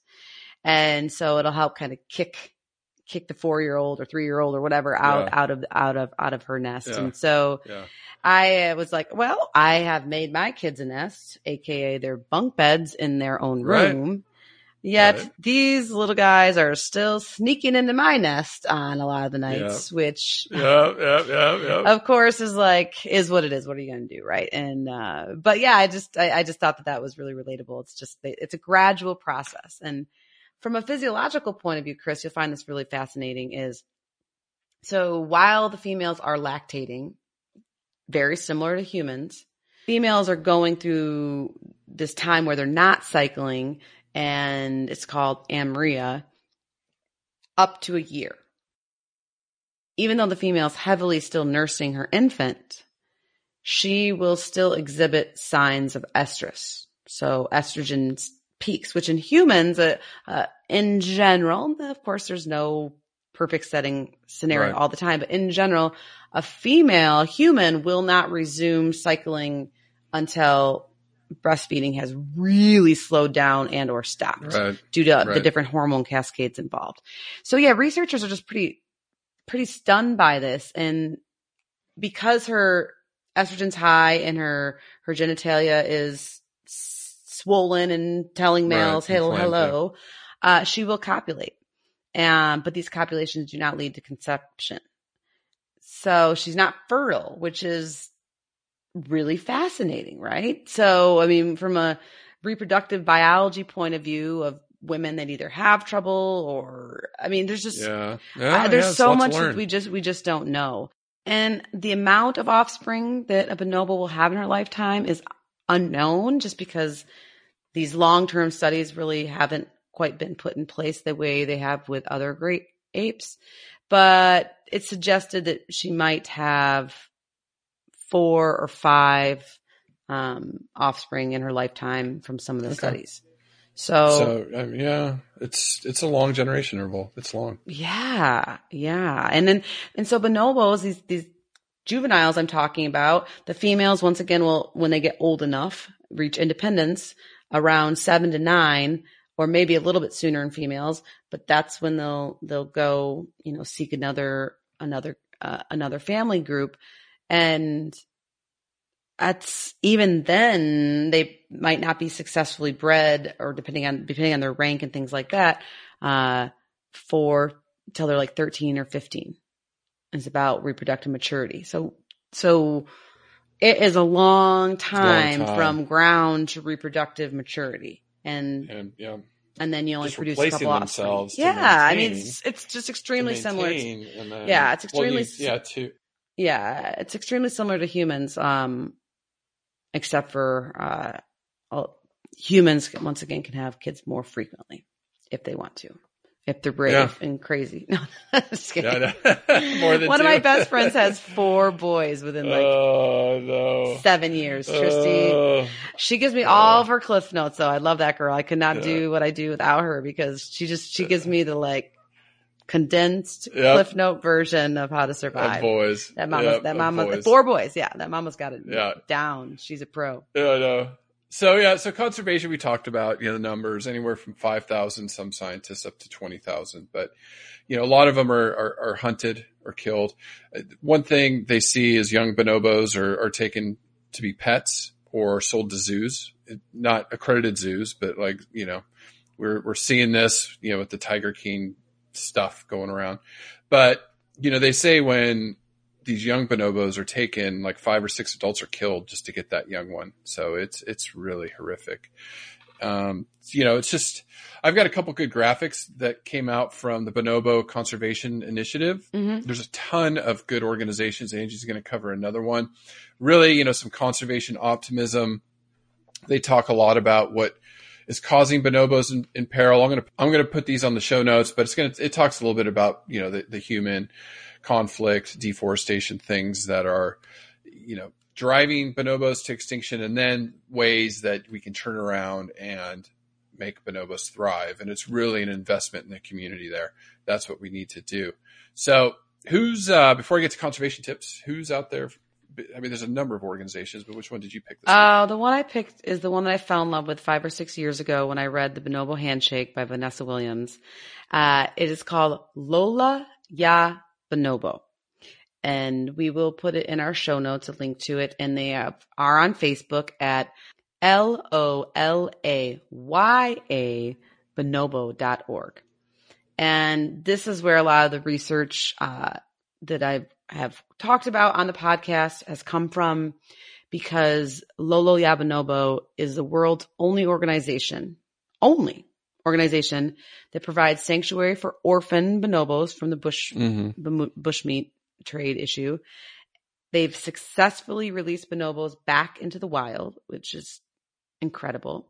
And so it'll help kind of kick kick the four-year-old or three-year-old or whatever out Yeah. out of out of out of her nest. Yeah. And so Yeah. I uh, was like, well, I have made my kids a nest, aka their bunk beds in their own room. Right. Yet Right. these little guys are still sneaking into my nest on a lot of the nights, which Yeah, yeah, yeah, yeah. of course is like, is what it is. What are you going to do? Right. And, uh, but yeah, I just, I, I just thought that that was really relatable. It's just, it's a gradual process. And from a physiological point of view, Chris, you'll find this really fascinating is, so while the females are lactating, very similar to humans, females are going through this time where they're not cycling, and it's called amenorrhea, up to a year. Even though the female's heavily still nursing her infant, she will still exhibit signs of estrus. So estrogen peaks, which in humans, uh, uh, in general, of course, there's no perfect setting scenario Right. all the time, but in general, a female human will not resume cycling until breastfeeding has really slowed down and or stopped Right. due to the Right. different hormone cascades involved. So yeah, researchers are just pretty, pretty stunned by this. And because her estrogen's high and her, her genitalia is s- swollen and telling males, Right. hello, Inflamed, hello, uh, she will copulate. Um, but these copulations do not lead to conception. So she's not fertile, which is really fascinating, right? So, I mean, from a reproductive biology point of view of women that either have trouble or, I mean, there's just, yeah. Yeah, uh, there's yeah, so lots to much learn. that we just, we just don't know. And the amount of offspring that a bonobo will have in her lifetime is unknown, just because these long-term studies really haven't quite been put in place the way they have with other great apes. But it suggested that she might have four or five um, offspring in her lifetime from some of the Okay. studies. So, So um, yeah, it's it's a long generation interval. It's long. yeah, yeah. And then, and so bonobos, these, these juveniles I'm talking about, the females, once again, will, when they get old enough, reach independence around seven to nine, or maybe a little bit sooner in females, but that's when they'll, they'll go, you know, seek another, another, uh, another family group. And that's, even then they might not be successfully bred, or depending on, depending on their rank and things like that, uh, for till they're like thirteen or fifteen. It's about reproductive maturity. So, so it is a long time, Long time. from ground to reproductive maturity. And, And yeah, and then you only just produce a replacing couple themselves. offspring. to Yeah. I mean, maintain- it's, it's just to extremely similar. to- maintain, and then- Yeah, it's well, you- extremely- yeah, too. Yeah, it's extremely similar to humans, um, except for uh, well, humans, once again, can have kids more frequently if they want to, if they're brave Yeah. and crazy. No, just kidding. Yeah, no. More than One two. of my best friends has four boys within like oh no, seven years. Tristy, Oh. she gives me all of her cliff notes, though. I love that girl. I could not Yeah. do what I do without her, because she just she gives me the like condensed Yep. cliff note version of how to Of survive. boys. That mama's, Yep, that of mama, boys. four boys. Yeah. That mama's got it Yeah. down. She's a pro. Yeah, I know. So yeah, so conservation, we talked about, you know, the numbers anywhere from five thousand, some scientists, up to twenty thousand, but you know, a lot of them are, are, are hunted or killed. Uh, One thing they see is young bonobos are, are taken to be pets or sold to zoos, not accredited zoos, but like, you know, we're, we're seeing this, you know, with the Tiger King stuff going around. But, you know, they say when these young bonobos are taken, like five or six adults are killed just to get that young one. So it's, it's really horrific. Um, you know, it's just, I've got a couple good graphics that came out from the Bonobo Conservation Initiative. Mm-hmm. There's a ton of good organizations. Angie's going to cover another one. Really, you know, some conservation optimism. They talk a lot about what is causing bonobos in, in peril. I'm going to, I'm going to put these on the show notes, but it's going to, it talks a little bit about, you know, the, the human conflict, deforestation, things that are, you know, driving bonobos to extinction, and then ways that we can turn around and make bonobos thrive. And it's really an investment in the community there. That's what we need to do. So who's, uh, before I get to conservation tips, who's out there? I mean, there's a number of organizations, but which one did you pick this week? Uh, the one I picked is the one that I fell in love with five or six years ago when I read The Bonobo Handshake by Vanessa Williams. Uh, it is called Lola Ya Bonobo. And we will put it in our show notes, a link to it. And they have, are on Facebook at L O L A Y A bonobo dot org. And this is where a lot of the research uh, that I have talked about on the podcast has come from, because Lola Ya Bonobo is the world's only organization, only organization that provides sanctuary for orphan bonobos from the bush, Mm-hmm. bum- bushmeat trade issue. They've successfully released bonobos back into the wild, which is incredible.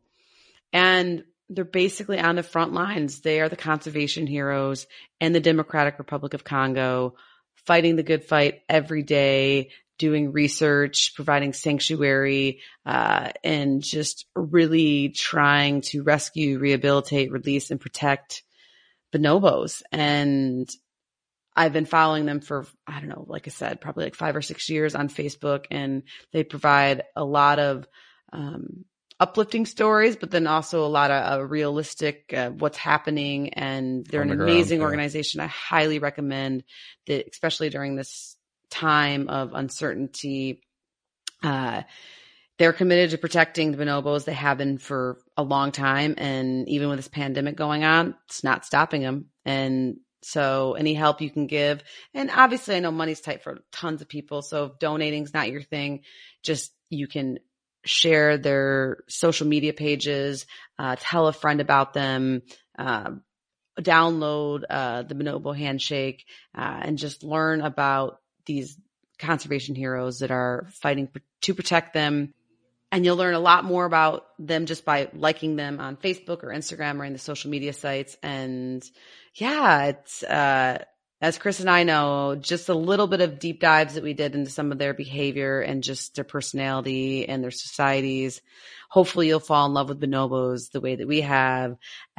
And they're basically on the front lines. They are the conservation heroes in the Democratic Republic of Congo, fighting the good fight every day, doing research, providing sanctuary, uh, and just really trying to rescue, rehabilitate, release, and protect bonobos. And I've been following them for, I don't know, like I said, probably like five or six years on Facebook, and they provide a lot of um, uplifting stories, but then also a lot of uh, realistic uh, what's happening. And they're On an the ground, amazing yeah. organization. I highly recommend that, especially during this time of uncertainty. Uh, they're committed to protecting the bonobos. They have been for a long time. And even with this pandemic going on, it's not stopping them. And so any help you can give, and obviously I know money's tight for tons of people. So if donating's not your thing, just you can share their social media pages, uh, tell a friend about them, uh, download uh, the Bonobo Handshake uh, and just learn about these conservation heroes that are fighting to protect them. And you'll learn a lot more about them just by liking them on Facebook or Instagram or in the social media sites. And yeah, it's, uh, as Chris and I know, just a little bit of deep dives that we did into some of their behavior and just their personality and their societies. Hopefully you'll fall in love with bonobos the way that we have.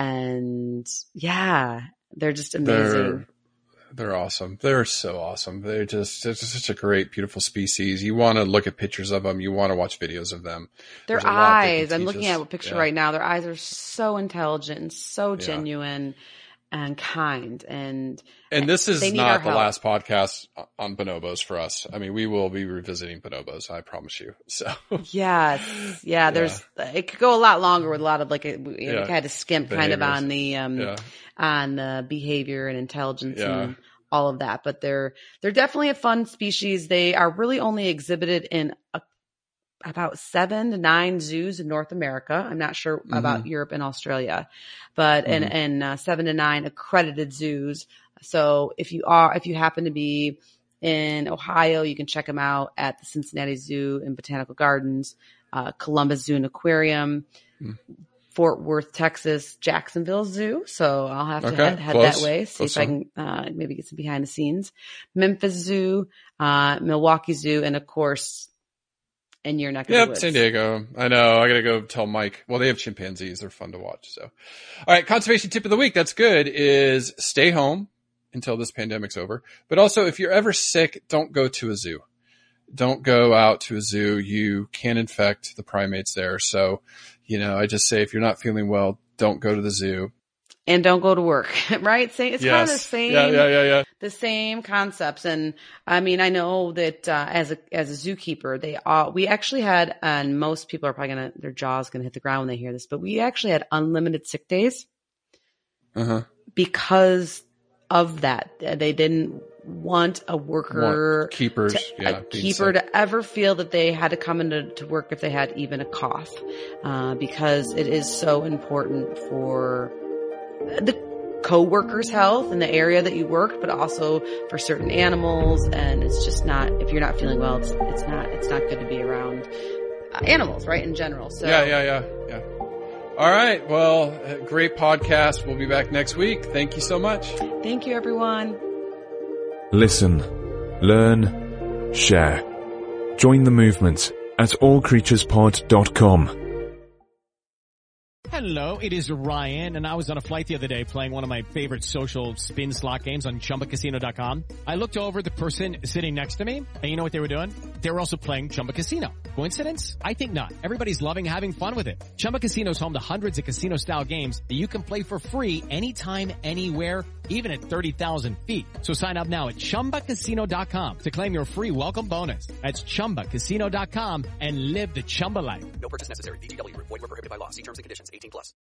And yeah, they're just amazing. They're- They're awesome. They're so awesome. They're just, it's just such a great, beautiful species. You want to look at pictures of them. You want to watch videos of them. Their There's a lot they eyes, can I'm teach looking us. at a picture Yeah. right now. Their eyes are so intelligent and so Yeah. genuine and kind. And And this is they need our not the help. last podcast on bonobos for us. I mean, we will be revisiting bonobos. I promise you. So Yes. Yeah. There's, it could go a lot longer with a lot of like, a, we Yeah. had to skimp kind of Behaviors. on the, um, Yeah. on the behavior and intelligence Yeah. and all of that, but they're, they're definitely a fun species. They are really only exhibited in a, about seven to nine zoos in North America. I'm not sure Mm-hmm. about Europe and Australia, but in, in uh, seven to nine accredited zoos. So if you are, if you happen to be in Ohio, you can check them out at the Cincinnati Zoo and Botanical Gardens, uh, Columbus Zoo and Aquarium, Mm. Fort Worth, Texas, Jacksonville Zoo. So I'll have to Okay, head, head close, that way, see close if I can uh, maybe get some behind the scenes. Memphis Zoo, uh, Milwaukee Zoo, and of course, in your neck of the Yep, woods. San Diego. I know. I gotta go tell Mike. Well, they have chimpanzees. They're fun to watch. So, all right. Conservation tip of the week. That's good. Is stay home until this pandemic's over. But also, if you're ever sick, don't go to a zoo. Don't go out to a zoo. You can infect the primates there. So, you know, I just say if you're not feeling well, don't go to the zoo. And don't go to work, right? Same, it's kind of the Yes. same, Yeah, yeah, yeah, yeah. the same concepts. And I mean, I know that uh, as a as a zookeeper, they all we actually had, and most people are probably gonna their jaws gonna hit the ground when they hear this, but we actually had unlimited sick days Uh huh. because of that. They didn't want a worker, Want keepers, to, yeah, a being keeper sick. to ever feel that they had to come into to work if they had even a cough, uh, because it is so important for the co-worker's health in the area that you work, but also for certain animals. And it's just not, if you're not feeling well, it's, it's not, it's not good to be around uh, animals, right? In general. So Yeah, yeah, yeah, yeah. All right. Well, uh, great podcast. We'll be back next week. Thank you so much. Thank you, everyone. Listen, learn, share. Join the movement at all creatures pod dot com. Hello, it is Ryan, and I was on a flight the other day playing one of my favorite social spin slot games on Chumba Casino dot com. I looked over at the person sitting next to me, and you know what they were doing? They were also playing Chumba Casino. Coincidence? I think not. Everybody's loving having fun with it. Chumba Casino is home to hundreds of casino-style games that you can play for free anytime, anywhere, even at thirty thousand feet. So sign up now at Chumba Casino dot com to claim your free welcome bonus. That's Chumba Casino dot com and live the Chumba life. No purchase necessary. V G W. Void where prohibited by law. See terms and conditions. eighteen plus.